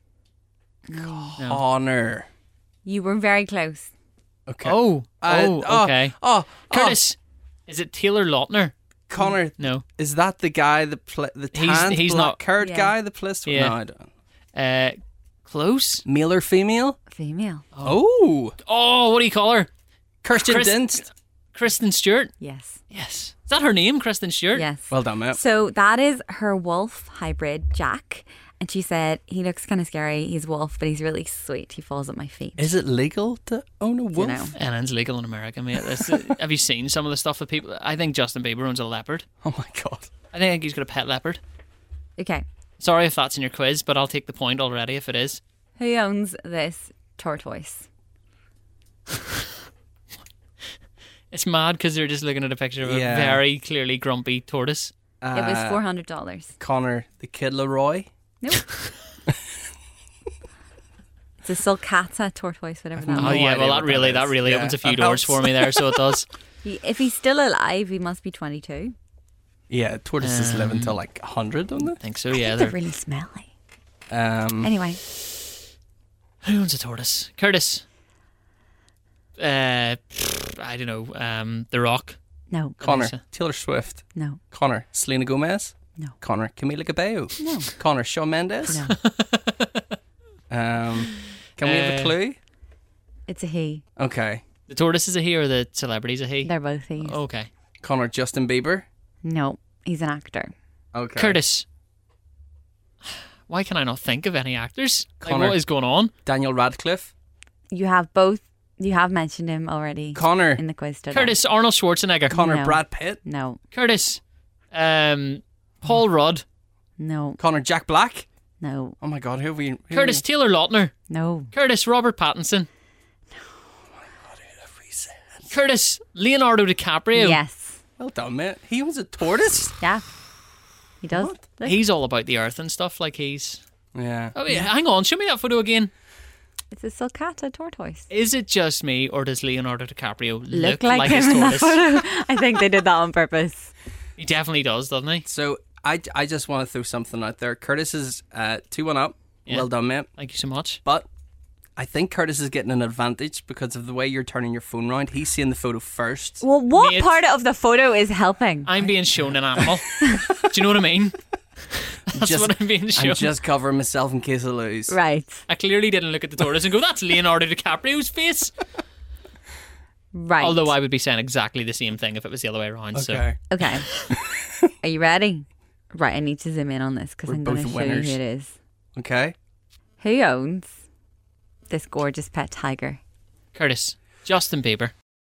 Connor. You were very close. Okay. Oh. Uh, oh, okay. Oh, oh, Curtis. Is it Taylor Lautner? Connor, No. is that the guy that pla the He's- tanned he's black not- haired Yeah. guy that plays? Yeah. No, I don't. Uh, close? Male or female? Female. Oh, Oh, what do you call her? Kirsten Chris- Dunst. Kristen Stewart? Yes. Yes. Is that her name, Kristen Stewart? Yes. Well done, mate. So that is her wolf hybrid, Jack. And she said, he looks kind of scary. He's a wolf, but he's really sweet. He falls at my feet. Is it legal to own a wolf? know. And it's legal in America, mate. This- have you seen some of the stuff that people... I think Justin Bieber owns a leopard. Oh my god. I think he's got a pet leopard. Okay. Sorry if that's in your quiz, but I'll take the point already if it is. Who owns this tortoise? It's mad because they're just looking at a picture of a Yeah. very clearly grumpy tortoise. Uh, it was four hundred dollars. Connor, the Kid Leroy. Nope. It's a sulcata tortoise, whatever that Oh No is. yeah, idea well what that that really is. that really Yeah, opens a few that doors helps. for me there, so it does. He, if he's still alive, he must be twenty-two. Yeah, tortoises live Um, until like one hundred, don't I think so. I Yeah. think they're They're... really smelly. they? Um, Anyway, Who owns a tortoise? Curtis. Uh, I don't know. Um, The Rock. no, Connor, Vanessa. Taylor Swift. no, Connor, Selena Gomez. No. Connor, Camila Cabello. no, Connor, Shawn Mendes. no. Um, can we have a Uh, clue? It's a he. Okay. The tortoise is a he or the celebrity's a he? They're both he's. Okay. Connor, Justin Bieber. No, he's an actor. Okay. Curtis. Why can I not think of any actors? Like, Connor. what is going on? Daniel Radcliffe. You have both. You have mentioned him already Connor. in the quiz today. Curtis Arnold Schwarzenegger. Connor, No. Brad Pitt. No, Curtis. Um, Paul Rudd. no, Connor, Jack Black. no, Oh my God, who have we? Who Curtis Taylor Lautner. no. Curtis Robert Pattinson. have we said? Curtis Leonardo DiCaprio. Yes. Well done, mate. He was a tortoise. Yeah. He does. What? Look. He's all about the earth and stuff. Like he's. Yeah. Oh yeah. Hang on. Show me that photo again. It's a sulcata tortoise. Is it just me, or does Leonardo DiCaprio look, Look like, his him in that tortoise? photo. I think they did that on purpose. He definitely does, doesn't he? So I, I just want to throw something out there. Curtis is uh, two one up. Yeah. Well done, mate. Thank you so much. But I think Curtis is getting an advantage because of the way you're turning your phone around. He's seeing the photo first. Well, what Mate. part of the photo is helping? I'm being shown an animal. Do you know what I mean? That's Just- what I'm being shown. I'm just covering myself in case I lose. Right. I clearly didn't look at the tortoise and go, "That's Leonardo DiCaprio's face." Right. Although I would be saying exactly the same thing if it was the other way around. So Okay. Okay. Are you ready? Right, I need to zoom in on this because We're I'm going to both show winners. you who it is. Okay. Who owns this gorgeous pet tiger? Curtis, Justin Bieber.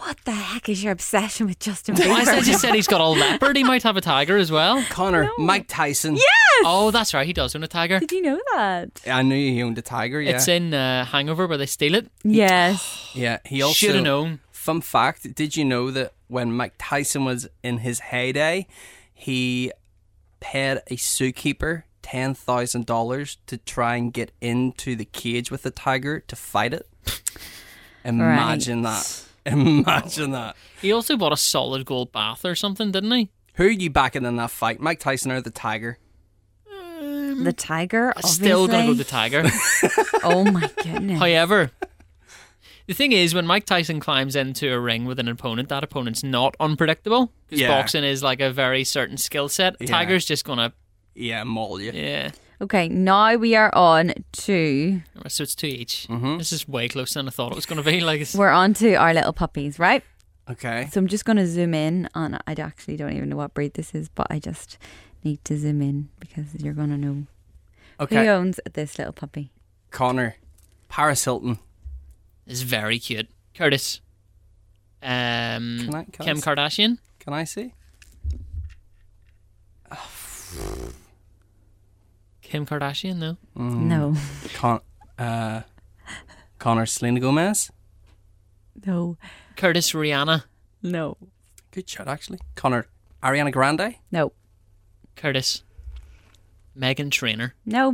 What the heck is your obsession with Justin I Bieber? just said he's got a leopard. He might have a tiger as well. Connor, Mike Tyson. Yes! Oh, that's right. He does own a tiger. Did you know that? I knew he owned a tiger, yeah. It's in uh, Hangover where they steal it. Yes. Yeah, he also... Should have known. Fun fact, did you know that when Mike Tyson was in his heyday, he paid a zookeeper ten thousand dollars to try and get into the cage with the tiger to fight it? Imagine Right. that. Imagine that. He also bought a solid gold bath or something, didn't he? Who are you backing in that fight? Mike Tyson or the tiger? The tiger, obviously. Still going to go the tiger. Oh my goodness. However, the thing is, when Mike Tyson climbs into a ring with an opponent, that opponent's not unpredictable. Because Yeah. boxing is like a very certain skill set. Yeah. Tiger's just going to, Yeah, maul you. yeah. Okay, now we are on to So it's two each. Mm-hmm. This is way closer than I thought it was going to be. Like, it's, we're on to our little puppies, right? Okay. So I'm just going to zoom in on. I actually don't even know what breed this is, but I just need to zoom in because you're going to know Okay. who owns this little puppy. Connor. Paris Hilton. it's very cute. Curtis. Um, Can I- can I Kim s- Kardashian. Can I see? Kim Kardashian, no. Mm. No, Con- uh, Connor, Selena Gomez. no, Curtis Rihanna. no, Good shot, actually. Connor, Ariana Grande. no, Curtis. Megan Trainor. no.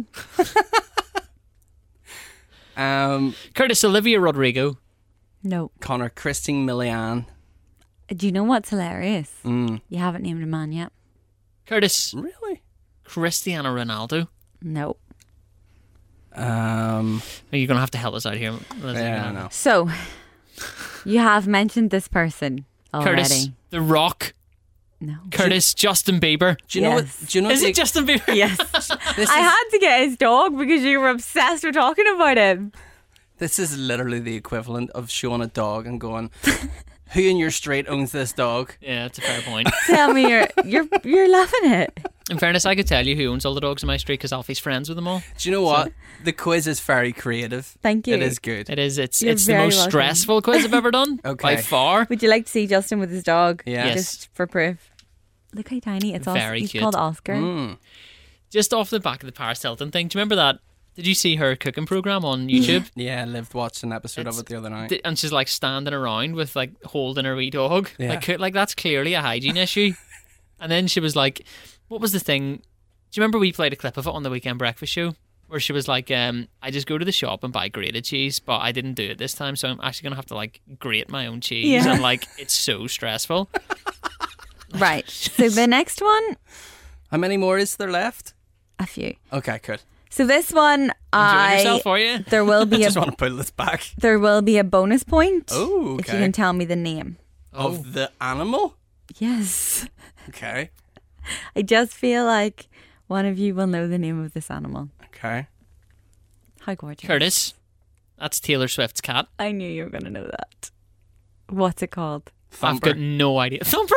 Um, Curtis Olivia Rodrigo. No. Connor, Christine Milian. Do you know what's hilarious? Mm. You haven't named a man yet. Curtis Really? Cristiano Ronaldo. No. Um, Are you going to have to help us out here? Lizzie? yeah, I know. So, you have mentioned this person already. Curtis The Rock. No. Curtis Justin Bieber. Do you know Yes. what? Do you know Is the, it Justin Bieber? Yes. This I is, had to get his dog because you were obsessed with talking about him. this is literally the equivalent of showing a dog and going, "Who in your street owns this dog?" Yeah, that's a fair point. Tell me you're you're you're laughing at it. In fairness, I could tell you who owns all the dogs in my street because Alfie's friends with them all. Do you know what? The quiz is very creative. Thank you. It is good. It is. It's You're it's the very most welcome. stressful quiz I've ever done Okay. by far. Would you like to see Justin with his dog? Yeah. Yes. Just for proof. Look how tiny it's. Oscar. Very He's cute. called Oscar. Mm. Just off the back of the Paris Hilton thing. Do you remember that? Did you see her cooking program on YouTube? Yeah, I lived watching an episode It's- of it the other night. Th- And she's like standing around with like holding her wee dog. Yeah. Like, co- like that's clearly a hygiene issue. And then she was like, "What was the thing? Do you remember we played a clip of it on the Weekend Breakfast Show where she was like, um, I just go to the shop and buy grated cheese, but I didn't do it this time, so I'm actually gonna have to like grate my own cheese, Yeah. and like it's so stressful." Right. So the next one, How many more is there left? a few. Okay, good. So this one, Enjoying I yourself, are you? there will I be a just want to pull this back. there will be a bonus point Oh, if you okay. can tell me the name. Of the animal? Yes. Okay. I just feel like one of you will know the name of this animal. Okay. How gorgeous. Curtis, that's Taylor Swift's cat. I knew you were going to know that. What's it called? I've Thumper. got no idea. Thumper.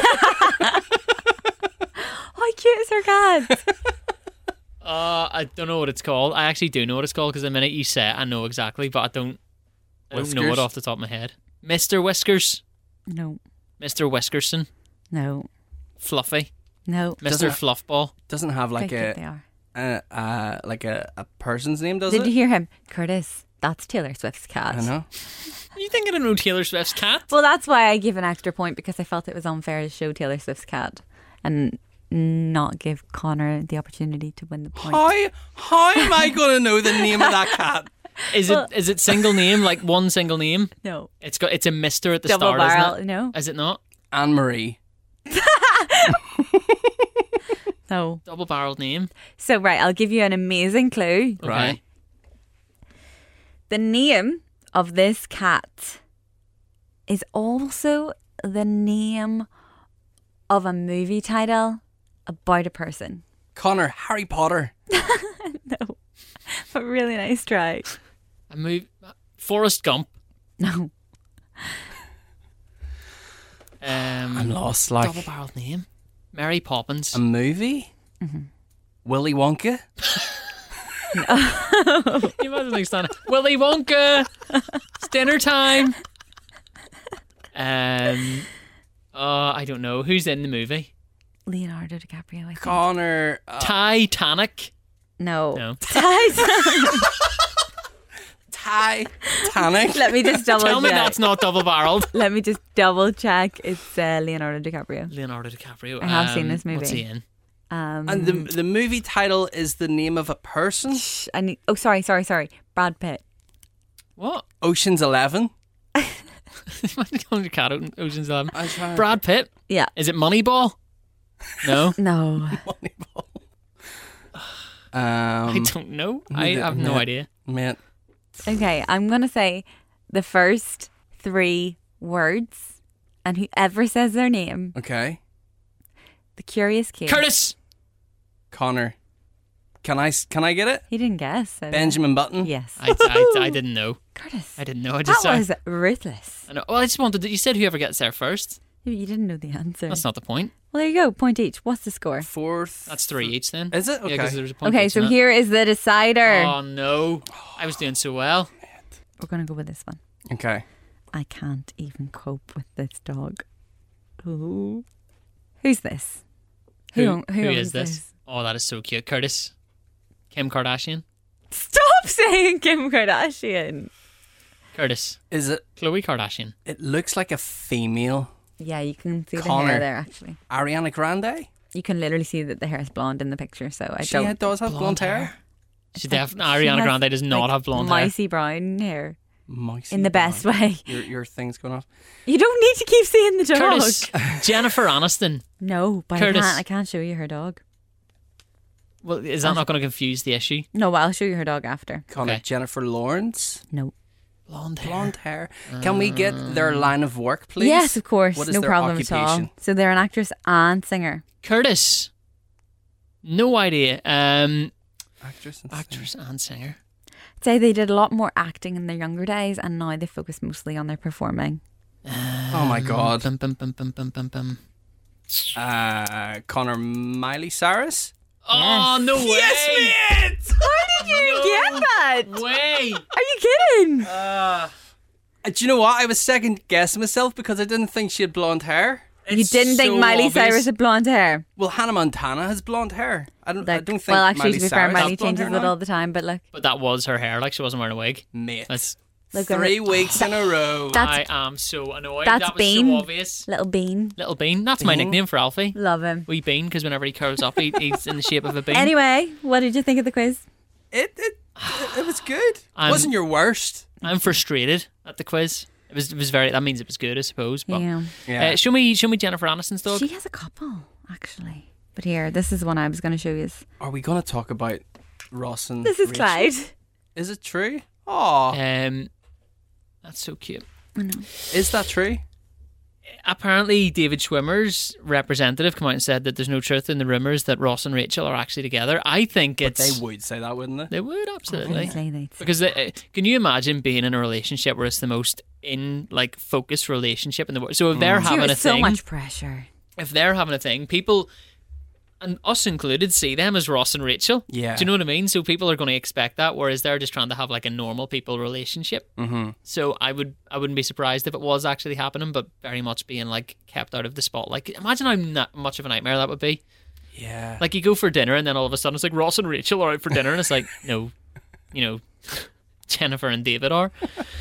How cute is her cat? Uh, I don't know what it's called. I actually do know what it's called because the minute you say it, I know exactly, but I don't. I don't know Whiskers? it off the top of my head. Mister Whiskers, No. Mister Whiskerson, No. Fluffy, No. Mister Doesn't- Fluffball. Doesn't have like How cute they a, are. a uh, like a, a person's name, does Did it? you hear him? Curtis, that's Taylor Swift's cat. I know. You think I don't know Taylor Swift's cat? Well, that's why I give an extra point because I felt it was unfair to show Taylor Swift's cat and not give Connor the opportunity to win the point. How how am I going to know the name of that cat? Is Well- it is it single name, like one single name? No. It's got it's a Mister at the Double start, barrel. isn't it? No. Is it not? Anne Marie. No. Double barreled name. So, right, I'll give you an amazing clue. Okay. Right. The name of this cat is also the name of a movie title about a person. Connor, Harry Potter. No. But really nice try. A move. Forrest Gump. No. Um, I'm lost. Like double barreled name. Mary Poppins. a movie. Mm-hmm. Willy Wonka. You imagine like standing. Willy Wonka. It's dinner time. Um, oh, I don't know. Who's in the movie? Leonardo DiCaprio, I think. Connor. Uh, Titanic. No. No. Titanic. Titanic. Let me just double Tell me check. that's not double barreled. Let me just double check. It's uh, Leonardo DiCaprio. Leonardo DiCaprio. I have um, seen this movie. What's he in? Um, And the the movie title is the name of a person. I need, oh, sorry, sorry, sorry. Brad Pitt. What? Ocean's Eleven. Why did you call your cat out in Ocean's Eleven? I'm trying. Brad Pitt. Yeah. Is it Moneyball? No. No. Moneyball. I Um, don't know. I the- have no man. idea. man, Okay, I'm going to say the first three words, and whoever says their name, okay. the Curious Case. Curtis. Connor. Can I s- can I get it? He didn't guess. So Benjamin Button. Yes. I, I, I didn't know. Curtis. I didn't know. I just that said. was ruthless. I know. Well, I just wanted to. You said whoever gets there first. You didn't know the answer. That's not the point. Well, there you go. Point each. What's the score? Fourth. That's three each then. Is it? Yeah, Okay. because there's a point Okay, each so in it. here is the decider. Oh no! I was doing so well. We're going to go with this one. Okay. I can't even cope with this dog. Ooh. Who's this? Who, own- who owns is this? Oh, that is so cute. Curtis. Kim Kardashian. Stop saying Kim Kardashian. Curtis. Is it? Khloe Kardashian. It looks like a female Yeah, you can see the Connor. hair there, actually. Ariana Grande. You can literally see that the hair is blonde in the picture, so I She don't... does have blonde, hair. She like- definitely. she Ariana has, Grande does not like, have blonde hair. Micey brown hair. Micey In the best Brown. way. Your your thing's going off. You don't need to keep saying the dog. Curtis. Jennifer Aniston. No, but Curtis. I can't, I can't show you her dog. Well, is that not going to confuse the issue? No, but I'll show you her dog after. Connor. Okay. Jennifer Lawrence. No. Blonde hair. Blonde hair. Can we get their line of work, please? Yes, of course. What is No their problem occupation? at all. So they're an actress and singer. Curtis. No idea. Um, Actress and actress and singer. I'd say they did a lot more acting in their younger days, and now they focus mostly on their performing. singer. Oh my God. Bum, bum, bum, bum, bum, bum, bum. Uh, Connor Miley Cyrus. Oh, no way. mate. How did you No get that? way. Are you kidding? Uh, do you know what? I was second guessing myself because I didn't think she had blonde hair. You It's didn't think so Miley obvious. Cyrus had blonde hair? Well, Hannah Montana has blonde hair. I don't. I Like, don't think. well, actually, Miley to be fair, Cyrus Miley has blonde changes hair it now. all the time, but look. But that was her hair. Like she wasn't wearing a wig. Mate, That's. Look at three her. weeks in a row. That's- I am so annoyed. That's that was Bean. so obvious. Little Bean. Little Bean. That's my Bean. nickname for Alfie. Love him. Wee Bean, because whenever he curls up, he, he's in the shape of a bean. Anyway, what did you think of the quiz? It it it was good. I'm- Wasn't your worst. I'm frustrated at the quiz. It was. It was very. That means it was good, I suppose. But Yeah. Yeah. uh, show me. Show me Jennifer Aniston's dog. She has a couple, actually. But here, this is one I was going to show you. Are we going to talk about Ross and This is Rachel? Clyde. Is it true? Oh, Um, that's so cute. I know. is that true? Apparently, David Schwimmer's representative came out and said that there's no truth in the rumours that Ross and Rachel are actually together. I think But it's. they would say that, wouldn't they? They would, absolutely. Obviously, they'd say- Because they, uh, can you imagine being in a relationship where it's the most in like focused relationship in the world? So if they're Gee, having a it's so thing, much pressure. if they're having a thing, people and us included see them as Ross and Rachel. Yeah. Do you know what I mean? So people are going to expect that, whereas they're just trying to have like a normal people relationship. Mm-hmm. So I would I wouldn't be surprised if it was actually happening, but very much being like kept out of the spotlight. Imagine how not much of a nightmare that would be. Yeah. Like you go for dinner and then all of a sudden it's like Ross and Rachel are out for dinner and it's like no, you know, Jennifer and David are.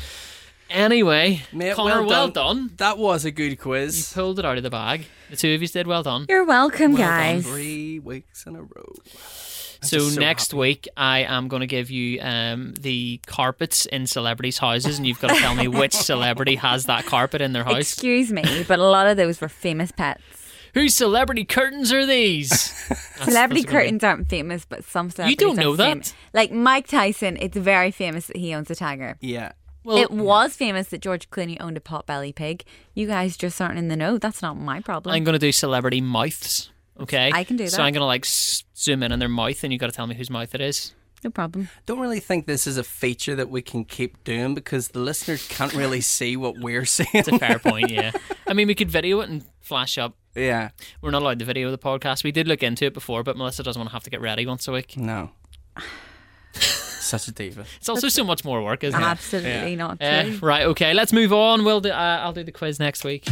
Anyway, Mate, Connor, well well done. done. That was a good You quiz. pulled it out of the bag. The two of you did well done. You're welcome, Well done. guys. Three weeks in a row. I'm So, just so next happy. week I am going to give you um, the carpets in celebrities' houses, and you've got to tell me which celebrity has that carpet in their house. Excuse me, but a lot of those were famous pets. Whose celebrity curtains are these? That's- Celebrity that's gonna be- curtains aren't famous, but some celebrities don't know are that? famous. Like Mike Tyson, it's very famous that he owns a tiger. Yeah. Well, It was famous that George Clooney owned a potbelly pig. You guys just aren't in the know. That's not my problem. I'm going to do celebrity mouths. Okay, I can do So that. I'm going to like s- zoom in on their mouth, and you got to tell me whose mouth it is. No problem. Don't really think this is a feature that we can keep doing because the listeners can't really see what we're seeing. It's a fair point. Yeah, I mean we could video it and flash up. Yeah. We're not allowed to video the podcast. We did look into it before, but Melissa doesn't want to have to get ready once a week. No. such a diva. It's also so much more work, isn't it? Absolutely Yeah. not Uh, true. right, okay, let's move on. We'll do, uh, I'll do the quiz next week.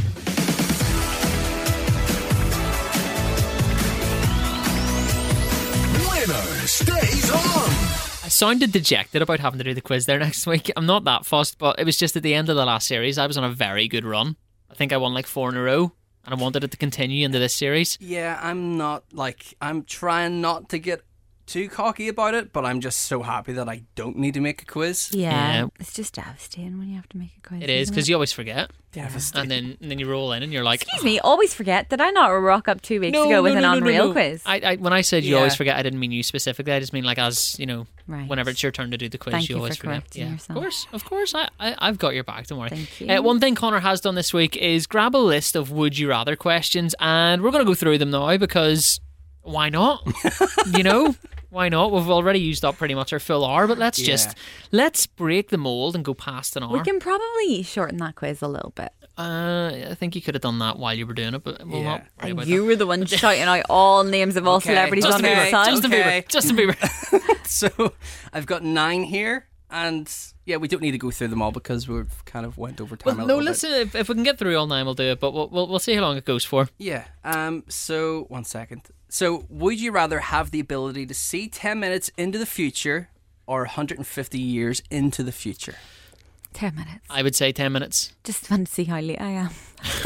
Winner stays on. I sounded dejected about having to do the quiz there next week. I'm not that fussed, but it was just at the end of the last series. I was on a very good run. I think I won like four in a row, and I wanted it to continue into this series. Yeah, I'm not like I'm trying not to get too cocky about it, but I'm just so happy that I don't need to make a quiz. Yeah, Yeah. it's just devastating when you have to make a quiz. It is, isn't because you always forget. Devastating. And then and then you roll in and you're like, Excuse me, always forget. Did I not rock up two weeks no, ago with no, an no, no, Unreal no. quiz? I, I, when I said you Yeah. always forget, I didn't mean you specifically. I just mean like as, you know, Right. whenever it's your turn to do the quiz, Thank you, you always for forget. correcting Yeah, yourself. of course, of course. I, I, I've got your back, don't worry. Thank you. Uh, one thing Connor has done this week is grab a list of would you rather questions, and we're going to go through them now because why not? You know? Why not? We've already used up pretty much our full hour, but let's Yeah. just let's break the mold and go past an hour. We can probably shorten that quiz a little bit. Uh, I think you could have done that while you were doing it, but we'll Yeah. not worry about You were the one shouting out all names of all Okay. celebrities that. on Justin the Bieber, side. Justin Okay. Bieber, Justin Bieber. So I've got nine here, and yeah, we don't need to go through them all because we've kind of went over time Well, a no, little bit. listen. If, if we can get through all nine, we'll do it. But we'll, we'll we'll see how long it goes for. Yeah. Um. So one second. So would you rather have the ability to see ten minutes into the future or one hundred fifty years into the future? Ten minutes. I would say ten minutes. Just want to see how late I am.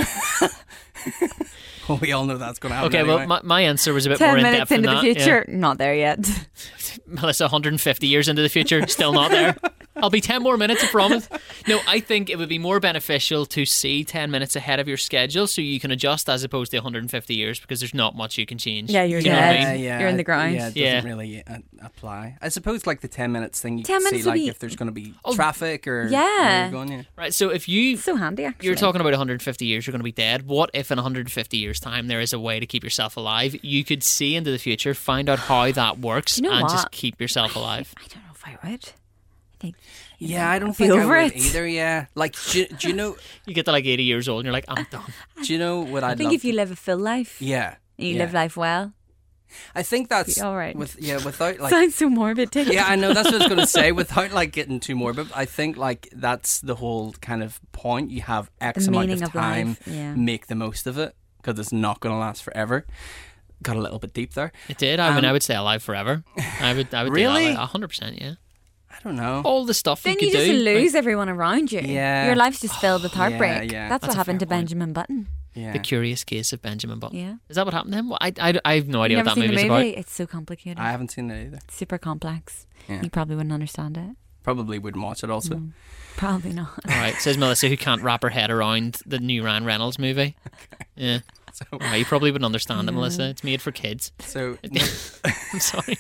Well, we all know that's going to happen. Okay, anyway. well, my, my answer was a bit more Ten in minutes depth than into the that. Yeah. future, not there yet. Melissa, one hundred fifty years into the future, still not there. I'll be ten more minutes, I promise. No, I think it would be more beneficial to see ten minutes ahead of your schedule so you can adjust as opposed to one hundred fifty years because there's not much you can change. Yeah, you're Do you know what I dead. mean? yeah, You're in the ground. Yeah, it doesn't Yeah. really uh, apply. I suppose like the ten minutes thing, you ten can see minutes would like be- if there's going to be Oh, traffic or yeah. where you're going, yeah. Right, so if you... So handy, actually. You're talking about one hundred fifty years, you're going to be dead. What if in one hundred fifty years' time there is a way to keep yourself alive? You could see into the future, find out how that works, You know and what? just keep yourself alive. I don't know if I would. I think. Yeah, I don't Be think over I would it. either. Yeah, like do, do you know? You get to like eighty years old and you're like, I'm done. Do you know what I'd I think love if you live a full life, Yeah, and you yeah. live life well, I think that's Be all right. with yeah without like sounds so morbid. Take it. yeah I know that's what I was going to say without like getting too morbid. I think like that's the whole kind of point. You have X The amount meaning of of time, life, yeah. make the most of it because it's not going to last forever. Got a little bit deep there. It did. I mean, Um, I would stay alive forever. I would. I would Really? do that. Like one hundred percent. Yeah. I don't know. All the stuff Then you you could just do. lose like, everyone around you. Yeah. Your life's just filled with Yeah, heartbreak. yeah. That's, That's what a happened fair to point. Benjamin Button. Yeah. the Curious Case of Benjamin Button. Yeah. Is that what happened to him? Well, I, I, I have no idea Never what that seen the movie's movie? about. It's so complicated. I haven't seen it either. Super complex. Yeah. You probably wouldn't understand it. Probably wouldn't watch it also. Mm. Probably not. All right, says Melissa, who can't wrap her head around the new Ryan Reynolds movie. Yeah. So, All right, you probably wouldn't understand it, Melissa. It's made for kids. so, I'm sorry.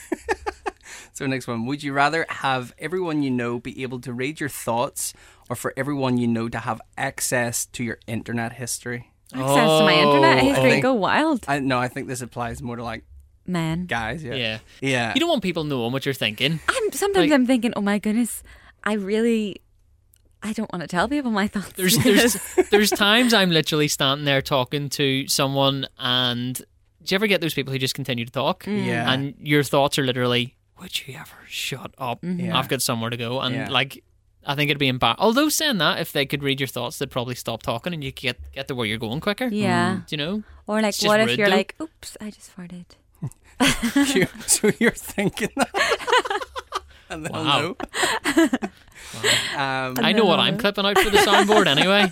so next one. Would you rather have everyone you know be able to read your thoughts or for everyone you know to have access to your internet history? Access to my internet Oh, history. think- Go wild. I No, I think this applies more to like Man. guys. Yeah. Yeah. Yeah. You don't want people knowing what you're thinking. I'm Sometimes Like- I'm thinking, oh my goodness, I really... I don't want to tell people my thoughts. There's there's there's times I'm literally standing there talking to someone, and do you ever get those people who just continue to talk? Yeah. And your thoughts are literally, would you ever shut up? Yeah. I've got somewhere to go. And Yeah. like, I think it'd be embarrassing. Although saying that, if they could read your thoughts, they'd probably stop talking and you get get to where you're going quicker. Yeah. Do you know? Or like, It's just what if rude, you're though. like, oops, I just farted. You- so you're thinking that. And they'll Wow. know. Um, I know what No. I'm clipping out for the soundboard anyway.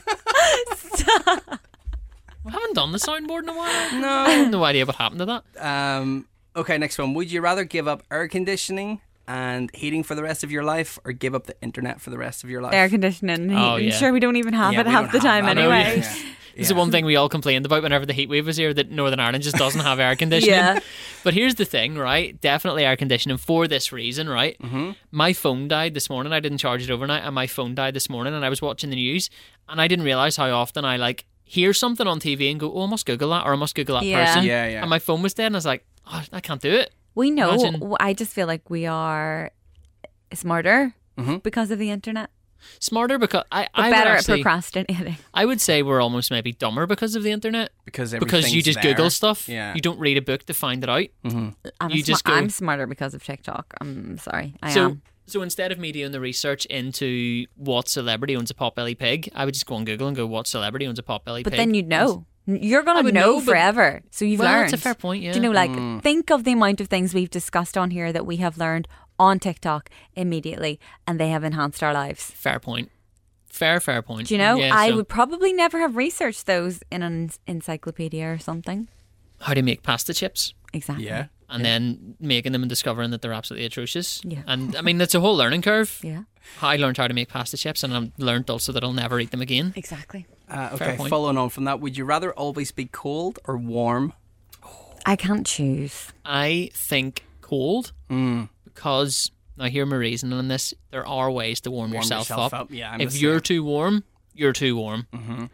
We haven't done the soundboard in a while. I have no idea what happened to that. um, okay, next one. Would you rather give up air conditioning and heating for the rest of your life or give up the internet for the rest of your life? Air conditioning. and Oh, heating. yeah. Sure, we don't even have Yeah, it we half don't the have time that. I know, anyway. Yeah. It's the one thing we all complained about whenever the heat wave was here, that Northern Ireland just doesn't have air conditioning. Yeah. But here's the thing, right? Definitely air conditioning for this reason, right? Mm-hmm. My phone died this morning. I didn't charge it overnight, and my phone died this morning, and I was watching the news, and I didn't realise how often I like hear something on T V and go, oh, I must Google that, or I must Google that Yeah. person. Yeah, yeah. And my phone was dead, and I was like, oh, I can't do it. We know. Imagine- w- I just feel like we are smarter Mhm. because of the internet, Smarter because I, but I would better actually, at procrastinating. I would say we're almost maybe dumber because of the internet. Because Because you everything's just there. Google stuff. Yeah. You don't read a book to find it out. I'm, You a sma- just go- I'm smarter because of TikTok. I'm sorry. I So am. So instead of me doing the research into what celebrity owns a potbelly pig, I would just go on Google and go, what celebrity owns a potbelly But pig? then you'd know. You're I going to would know, know, but- forever. So you've Well, learned. that's a fair point, yeah. Do you know, like, Mm. think of the amount of things we've discussed on here that we have learned on TikTok immediately, and they have enhanced our lives. Fair point. Fair, fair point. Do you know? Yeah, I so would probably never have researched those in an encyclopedia or something. how to make pasta chips. Exactly. Yeah. And then making them and discovering that they're absolutely atrocious. Yeah. And I mean, it's a whole learning curve. Yeah. I learned how to make pasta chips, and I've learned also that I'll never eat them again. Exactly. Uh, Fair okay, point. following on from that, would you rather always be cold or warm? I can't choose. I think cold Mm. because, now hear my reasoning on this, there are ways to warm, Warm yourself, yourself up. up, yeah, I'm if the you're same. too warm, you're too warm.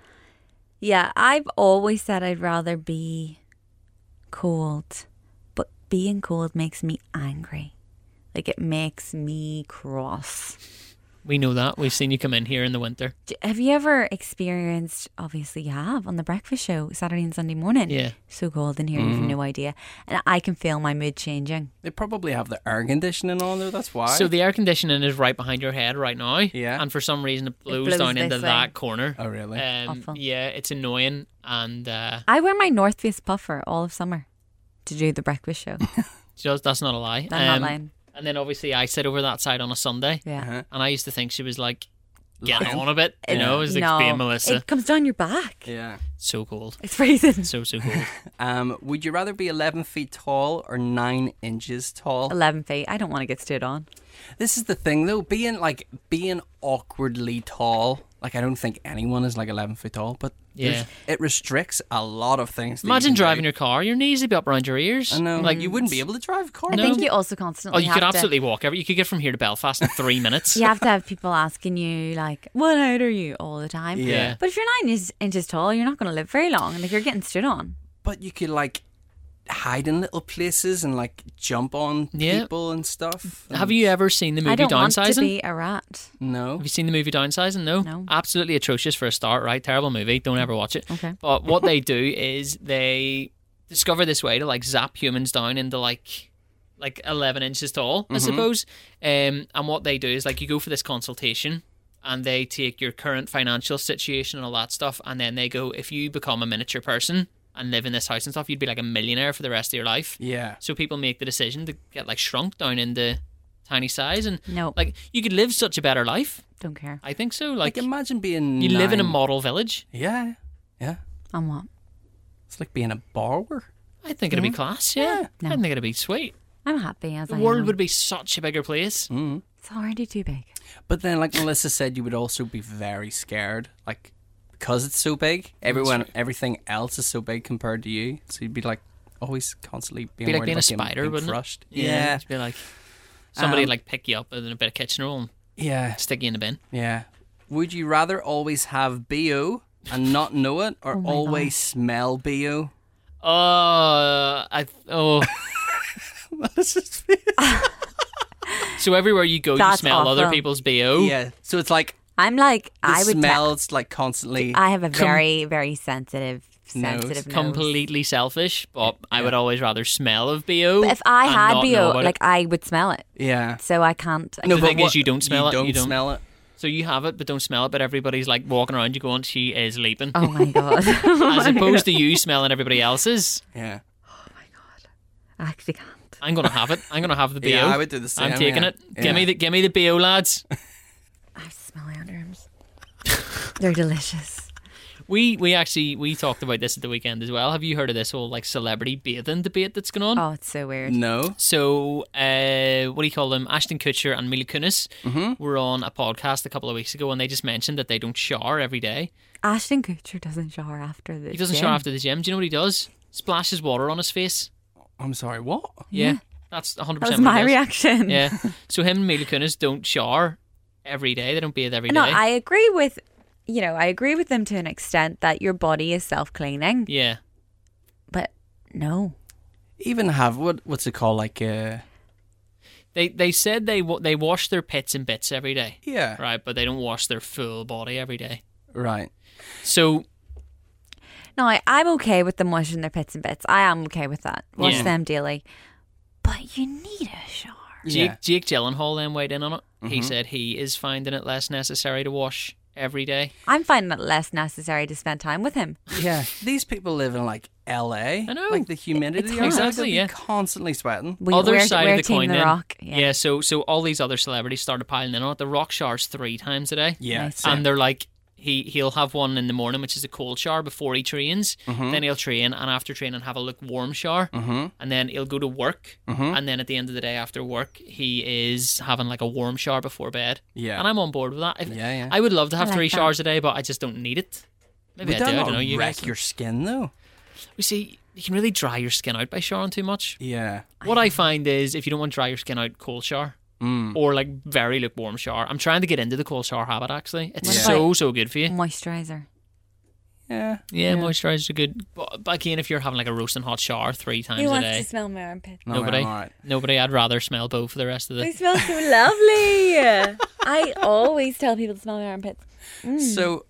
Yeah, I've always said I'd rather be cold, but being cold makes me angry. Like, it makes me cross. We know that. We've seen you come in here in the winter. D- Have you ever experienced, obviously you have, on the breakfast show, Saturday and Sunday morning? Yeah. So cold in here, you've no idea. And I can feel my mood changing. They probably have the air conditioning on there, that's why. So the air conditioning is right behind your head right now. Yeah. And for some reason it blows, blows down this into way. that corner. Oh, really? Um, Awful. yeah, it's annoying. And uh, I wear my North Face puffer all of summer to do the breakfast show. just, that's not a lie. I'm not Um, lying. And then obviously I sit over that side on a Sunday. Yeah. Uh-huh. And I used to think she was like getting Lying. on a bit. You It- know, it was like no, being Melissa. It comes down your back. Yeah. So cold. It's freezing. So, so cold. Um, would you rather be eleven feet tall or nine inches tall? eleven feet. I don't want to get stood on. This is the thing, though. Being like being awkwardly tall. Like, I don't think anyone is like eleven feet tall, but there's- Yeah. it restricts a lot of things. that you Imagine can driving do. your car. Your knees would be up around your ears. I know. Like you wouldn't be able to drive a car. I No. think you also Oh, constantly you have could to, absolutely walk every. You could get from here to Belfast in three minutes. you have to have people asking you like, what height are you all the time? Yeah. But if you're nine inches, inches tall, you're not going to live very long. And if you're getting stood on, But you could like hide in little places and like jump on Yeah. people and stuff. Have you ever seen the movie I don't want Downsizing? to be a rat. No. Have you seen the movie Downsizing? No? No. Absolutely atrocious for a start, right? Terrible movie. Don't ever watch it. Okay. But what they do is they discover this way to like zap humans down into like like eleven inches tall, I suppose. Um, and what they do is like you go for this consultation and they take your current financial situation and all that stuff, and then they go, if you become a miniature person and live in this house and stuff, you'd be like a millionaire for the rest of your life. Yeah. So people make the decision to get like shrunk down into tiny size, and No. like you could live such a better life. Don't care. I think so. Like, Like, imagine being. you live in a nine- model village. Yeah. Yeah. On what? It's like being a borrower. I think it'd be class. Yeah, No. I think it'd be sweet. I'm happy as The I world am. would be such a bigger place. Mm. It's already too big. But then, like Melissa said, you would also be very scared. Like, because it's so big, everyone, everything else is so big compared to you. So you'd be like always constantly being Be like worried being a about getting- spider, being wouldn't crushed. it? Yeah. It'd be like somebody Um, like pick you up with a bit of kitchen roll and Yeah. stick you in the bin. Yeah. Would you rather always have B O and not know it, or Oh my always smell B O? Oh, I oh. So everywhere you go, you That's smell other awful. people's B O. Yeah. So it's like I'm like, the I would. te- smells like constantly. I have a Com- very, very sensitive, Nose. sensitive nose. Completely selfish, but I would always rather smell of B O. But if I and had not B know O, about like it. I would smell it. yeah. So I can't. I No, The but thing is what- you don't smell it, Don't you don't. smell it. So you have it, but don't smell it. But everybody's like walking around you going, "She is leaping," Oh my god! as opposed to you smelling everybody else's. Yeah. I actually can't. I'm gonna have it. I'm gonna have the B O. Yeah, I would do the same. I'm taking yeah. it. Yeah. Give me the give me the B O, lads. I have to smell my underarms. They're delicious. We we actually we talked about this at the weekend as well. Have you heard of this whole like celebrity bathing debate that's going on? Oh, it's so weird. No. So, uh, what do you call them? Ashton Kutcher and Mila Kunis Mm-hmm. were on a podcast a couple of weeks ago, and they just mentioned that they don't shower every day. Ashton Kutcher doesn't shower after the. He doesn't gym. shower after the gym. Do you know what he does? Splashes water on his face. I'm sorry. What? Yeah, Yeah. that's one hundred That was percent. my reaction. Yeah. So him and Mila Kunis don't shower every day. They don't bathe every day. No, I agree with. You know, I agree with them to an extent that your body is self cleaning, Yeah. but no. Even have what? What's it called? Like, uh, They they said they wa- they wash their pits and bits every day. yeah. Right, but they don't wash their full body every day. Right. So No, I, I'm okay with them washing their pits and bits. I am okay with that. Wash Yeah. them daily. But you need a shower. Jake, Yeah. Jake Gyllenhaal then weighed in on it. He said he is finding it less necessary to wash every day. I'm finding it less necessary to spend time with him. Yeah, these people live in like L A. I know. Like the humidity. It's around, Exactly, they'd be yeah. constantly sweating. We, other we're, side we're of the Team coin The then. Rock. Yeah. so so all these other celebrities started piling in on it. The Rock showers three times a day. Yeah, Nice. same. And they're like, he, he'll have one in the morning, which is a cold shower before he trains. Then he'll train, and after training, have a lukewarm shower. Mm-hmm. And then he'll go to work. Mm-hmm. And then at the end of the day after work, he is having like a warm shower before bed. Yeah. And I'm on board with that. If- Yeah, yeah. I would love to have I like three that. showers a day, but I just don't need it. Maybe Would I that do. I not don't know. You wreck guys- your skin though? We see, you can really dry your skin out by showering too much. Yeah. What I find is if you don't want to dry your skin out, cold shower. Mm. Or like very lukewarm shower. I'm trying to get into the cold shower habit actually. It's What so, about- so good for you. Moisturizer. Yeah. Yeah, moisturisers are good. But, but again, if you're having like a roasting hot shower three times a day, smell my armpit? No, nobody, I'm all right. nobody. I'd rather smell both for the rest of the. They smell so lovely. I always tell people to smell my armpits. So,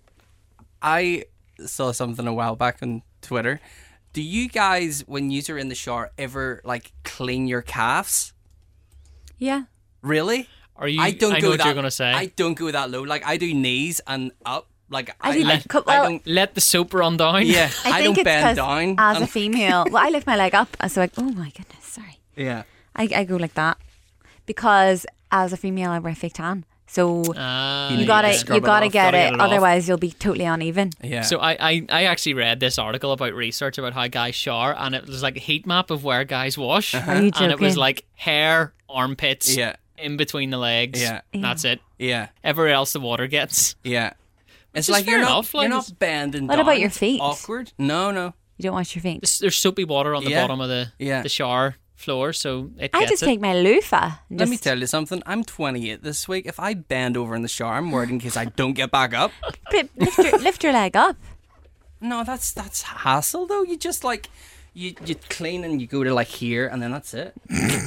I saw something a while back on Twitter. Do you guys, when you are in the shower, ever like clean your calves? Yeah. Really? Are you? I don't I go know what that. you're gonna say. I don't go that low. Like I do knees and up. Like I I, do I, like- I well- don't. Let the soap run down. Yeah, I, I, think don't it's bend 'cause down. as a and- female. Well, I lift my leg up, so like, oh my goodness, sorry. yeah. I, I go like that because as a female, I wear fake tan. So Ah, You you need gotta to you scrub it gotta off, get gotta it, get it off. otherwise you'll be totally uneven. Yeah. So I, I, I actually read this article about research about how guys shower, and it was like a heat map of where guys wash, Are you and it was joking? like hair, armpits, yeah. in between the legs. Yeah. That's it. Yeah. Everywhere else the water gets. Yeah. It's is like fair you're not, enough, like, you're it's- not bending What down. about your It's feet? Awkward? No, no. You don't wash your feet. There's, there's soapy water on the Yeah. bottom of the Yeah. the shower floor, so it I gets just it. take my loofah. and Let me just- tell you something. I'm twenty-eight this week. If I bend over in the shower, I'm worried in case I don't get back up. Pip, lift, your, lift your leg up. No, that's that's hassle though. You just like you you clean and you go to like here and then that's it.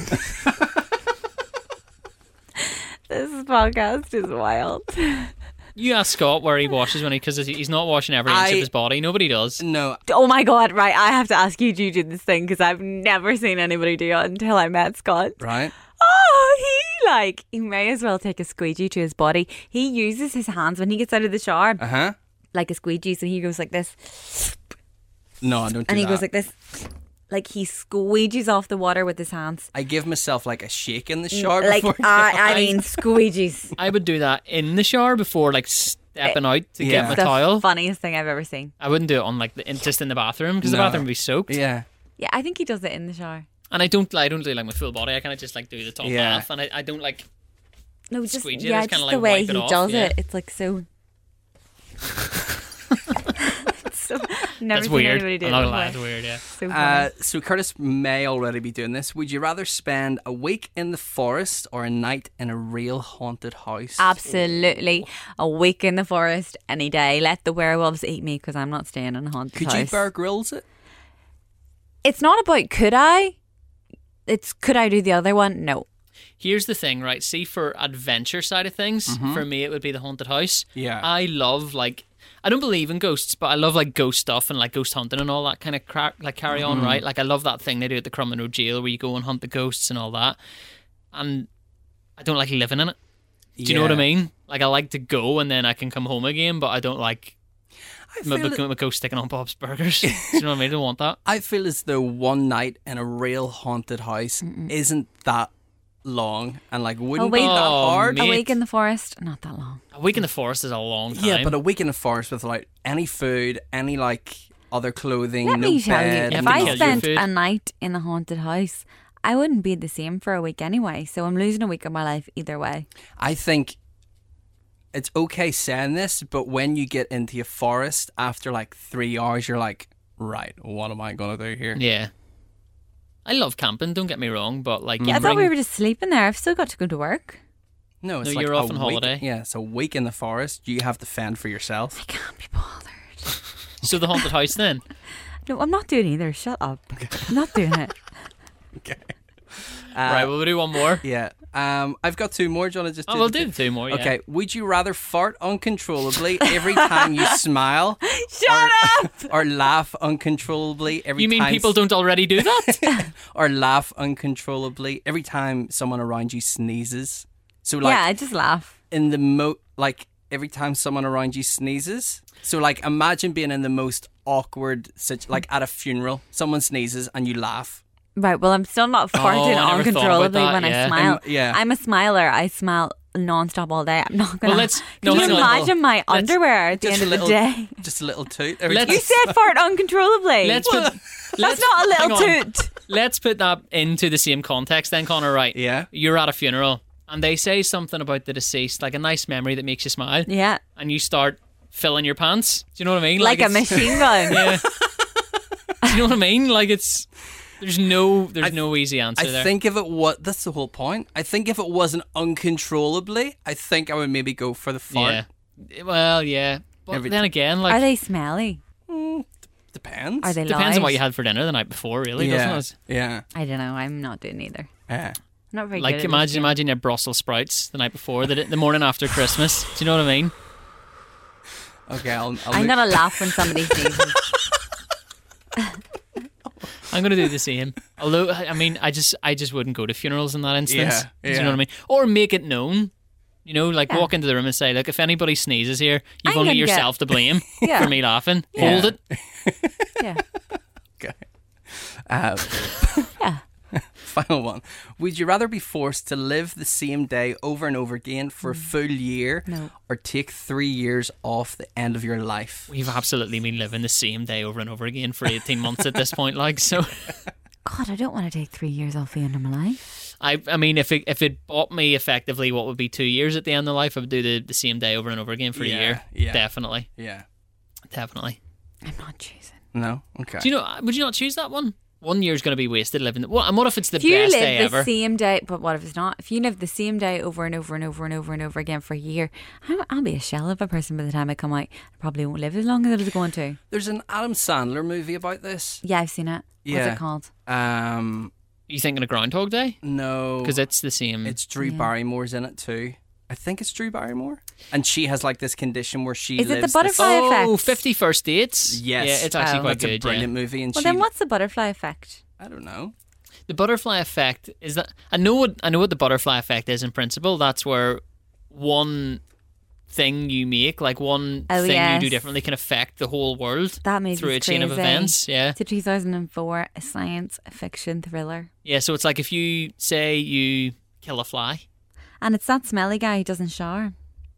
This podcast is wild. You ask Scott where he washes when he because he's not washing every inch I- of his body. Nobody does. No, Oh my god! Right, I have to ask you, do you do this thing? Because I've never seen anybody do it until I met Scott. right? Oh, he like he may as well take a squeegee to his body. He uses his hands when he gets out of the shower Uh huh. like a squeegee. So he goes like this, No, I don't do and he that. goes like this, like he squeegees off the water with his hands. I give myself like a shake in the shower Like before. I, I mean, squeegees. I would do that in the shower before like stepping out to Yeah. get my the towel. funniest thing I've ever seen. I wouldn't do it on like the, in, just in the bathroom because No. the bathroom would be soaked. yeah. Yeah, I think he does it in the shower. And I don't I don't do like my full body. I kind of just like do the top Yeah. half, and I, I don't like. No, just Squeegee, yeah, just just kinda, the like, way wipe it he off, does yeah. it. It's like so. so never That's seen weird. anybody do I'm it not that gonna lie, way. it's weird. Yeah. So funny. Uh, so Curtis may already be doing this. Would you rather spend a week in the forest or a night in a real haunted house? Absolutely, a week in the forest any day. Let the werewolves eat me because I'm not staying in a haunted Could house. you Bear Grylls it? It's not about could I. It's could I do the other one? No. Here's the thing, right? See, for adventure side of things, for me it would be the haunted house. Yeah. I love like I don't believe in ghosts, but I love like ghost stuff and like ghost hunting and all that kind of cra- like carry on, right? Like I love that thing they do at the Crumlin Road Jail where you go and hunt the ghosts and all that. And I don't like living in it. Do you know what I mean? Like I like to go and then I can come home again, but I don't like I my, feel, my, my ghost sticking on Bob's Burgers. Do you know what I mean? I don't want that. I feel as though one night in a real haunted house isn't that long and like wouldn't wait. be that Oh, hard. mate. A week in the forest, not that long. A week in the forest is a long time. Yeah, but a week in the forest without any food, any like other clothing, Let no me tell bed. you, if have to I kill your spent food. a night in a haunted house, I wouldn't be the same for a week anyway. So I'm losing a week of my life either way. I think it's okay saying this, but when you get into a forest after like three hours, you're like, right, what am I gonna do here? Yeah. I love camping, don't get me wrong, but like you Yeah, I bring, thought we were just sleeping there. I've still got to go to work. No, it's No, like you're a off on week- holiday. Yeah, it's a week in the forest. You have to fend for yourself. I can't be bothered. so the haunted house then. No, I'm not doing either. Shut up. I'm not doing it. Okay. right, well we'll do one more. Yeah. Um, I've got two more. Do you want to just? Oh, do we'll the do two more, yeah. Okay. Would you rather fart uncontrollably every time you smile, Shut up! or laugh uncontrollably every You mean time people don't already do that? or laugh uncontrollably every time someone around you sneezes. So like yeah, I just laugh. in the mo like every time someone around you sneezes. So like imagine being in the most awkward situ- like at a funeral, someone sneezes and you laugh. Right, well, I'm still not farting I never thought about uncontrollably that, when yeah. I smile. Um, yeah. I'm a smiler. I smile non-stop all day. I'm not gonna. Well, let's- Can no, you hang on. imagine my Let's- underwear at the Just end a of little the day? just a little toot. Every Let's- You time. said fart uncontrollably. Let's put. That's let's- not a little hang on. toot. Let's put that into the same context then, Connor, right? Yeah. You're at a funeral and they say something about the deceased, like a nice memory that makes you smile, Yeah, and you start filling your pants. Do you know what I mean? like, a it's- machine gun. Yeah. Do you know what I mean? Like it's there's no there's I- no easy answer I there. think if it was, that's the whole point. I think if it wasn't uncontrollably, I think I would maybe go for the fart. Yeah. Well, yeah. But Every then time. again, like Are they smelly? Depends. Are they depends lies? on what you had for dinner the night before, really, Yeah. doesn't it? Yeah. I don't know. I'm not doing either. Yeah. I'm not very Like good at imagine this game. imagine your Brussels sprouts the night before, the, the morning after Christmas. Do you know what I mean? Okay, I'll. I'll I'm look- gonna laugh when somebody sneezes. I'm gonna do the same. Although I mean, I just I just wouldn't go to funerals in that instance. Yeah, Do you yeah. know what I mean? Or make it known. You know, like Yeah. walk into the room and say, "Look, if anybody sneezes here, you've I'm only gonna get- yourself to blame Yeah. for me laughing. Yeah. Hold it." Yeah, Okay. Uh, yeah. final one. Would you rather be forced to live the same day over and over again for a full year, No. or take three years off the end of your life? We've absolutely been living the same day over and over again for eighteen months at this point. Like so. God, I don't want to take three years off the end of my life. I I mean, if it if it bought me effectively what would be two years at the end of life, I would do the, the same day over and over again for Yeah, a year. yeah. Definitely, Yeah. definitely. I'm not choosing. No. Okay. Do you know? Would you not choose that one? One year's going to be wasted living. What and what if it's the If you best live day the ever? same day, but what if it's not? If you live the same day over and over and over and over and over again for a year, I'm, I'll be a shell of a person by the time I come out. I probably won't live as long as I was going to. There's an Adam Sandler movie about this. Yeah, I've seen it. What's Yeah. it called? Um. You thinking of Groundhog Day? No. Because it's the same. It's Drew Yeah. Barrymore's in it too. I think it's Drew Barrymore, and she has like this condition where she Is it the lives butterfly this- effect? oh, fifty First Dates. Yes. Yeah, it's actually Oh. quite That's a good. brilliant Yeah. movie, and Well, she. then what's the butterfly effect? I don't know. The butterfly effect is that I know what I know what the butterfly effect is in principle. That's where one thing you make, like one Oh, thing yes. you do differently, can affect the whole world That movie's through a chain of crazy. events. Yeah. It's a two thousand four science fiction thriller. Yeah, so it's like if you say you kill a fly, And it's that smelly guy who doesn't shower.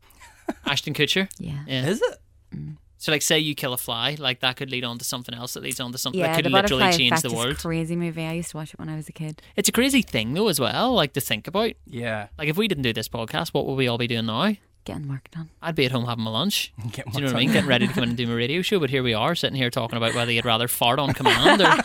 Ashton Kutcher. Yeah. Yeah. Is it? So like say you kill a fly, like that could lead on to something else that leads on to something Yeah, that could the literally butterfly change effect the is a world. crazy movie. I used to watch it when I was a kid. It's a crazy thing though as well, like to think about. Yeah. Like if we didn't do this podcast, what would we all be doing now? Getting work done. I'd be at home having my lunch. Get Do you know what's what I on. mean? Getting ready to come in and do my radio show, but here we are sitting here talking about whether you'd rather fart on command or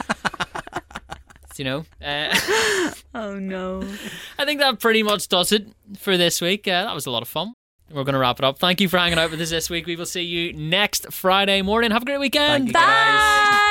you know. Uh, Oh no. I think that pretty much does it for this week. Uh, that was a lot of fun. We're going to wrap it up. Thank you for hanging out with us this week. We will see you next Friday morning. Have a great weekend. Thank you, guys. Bye.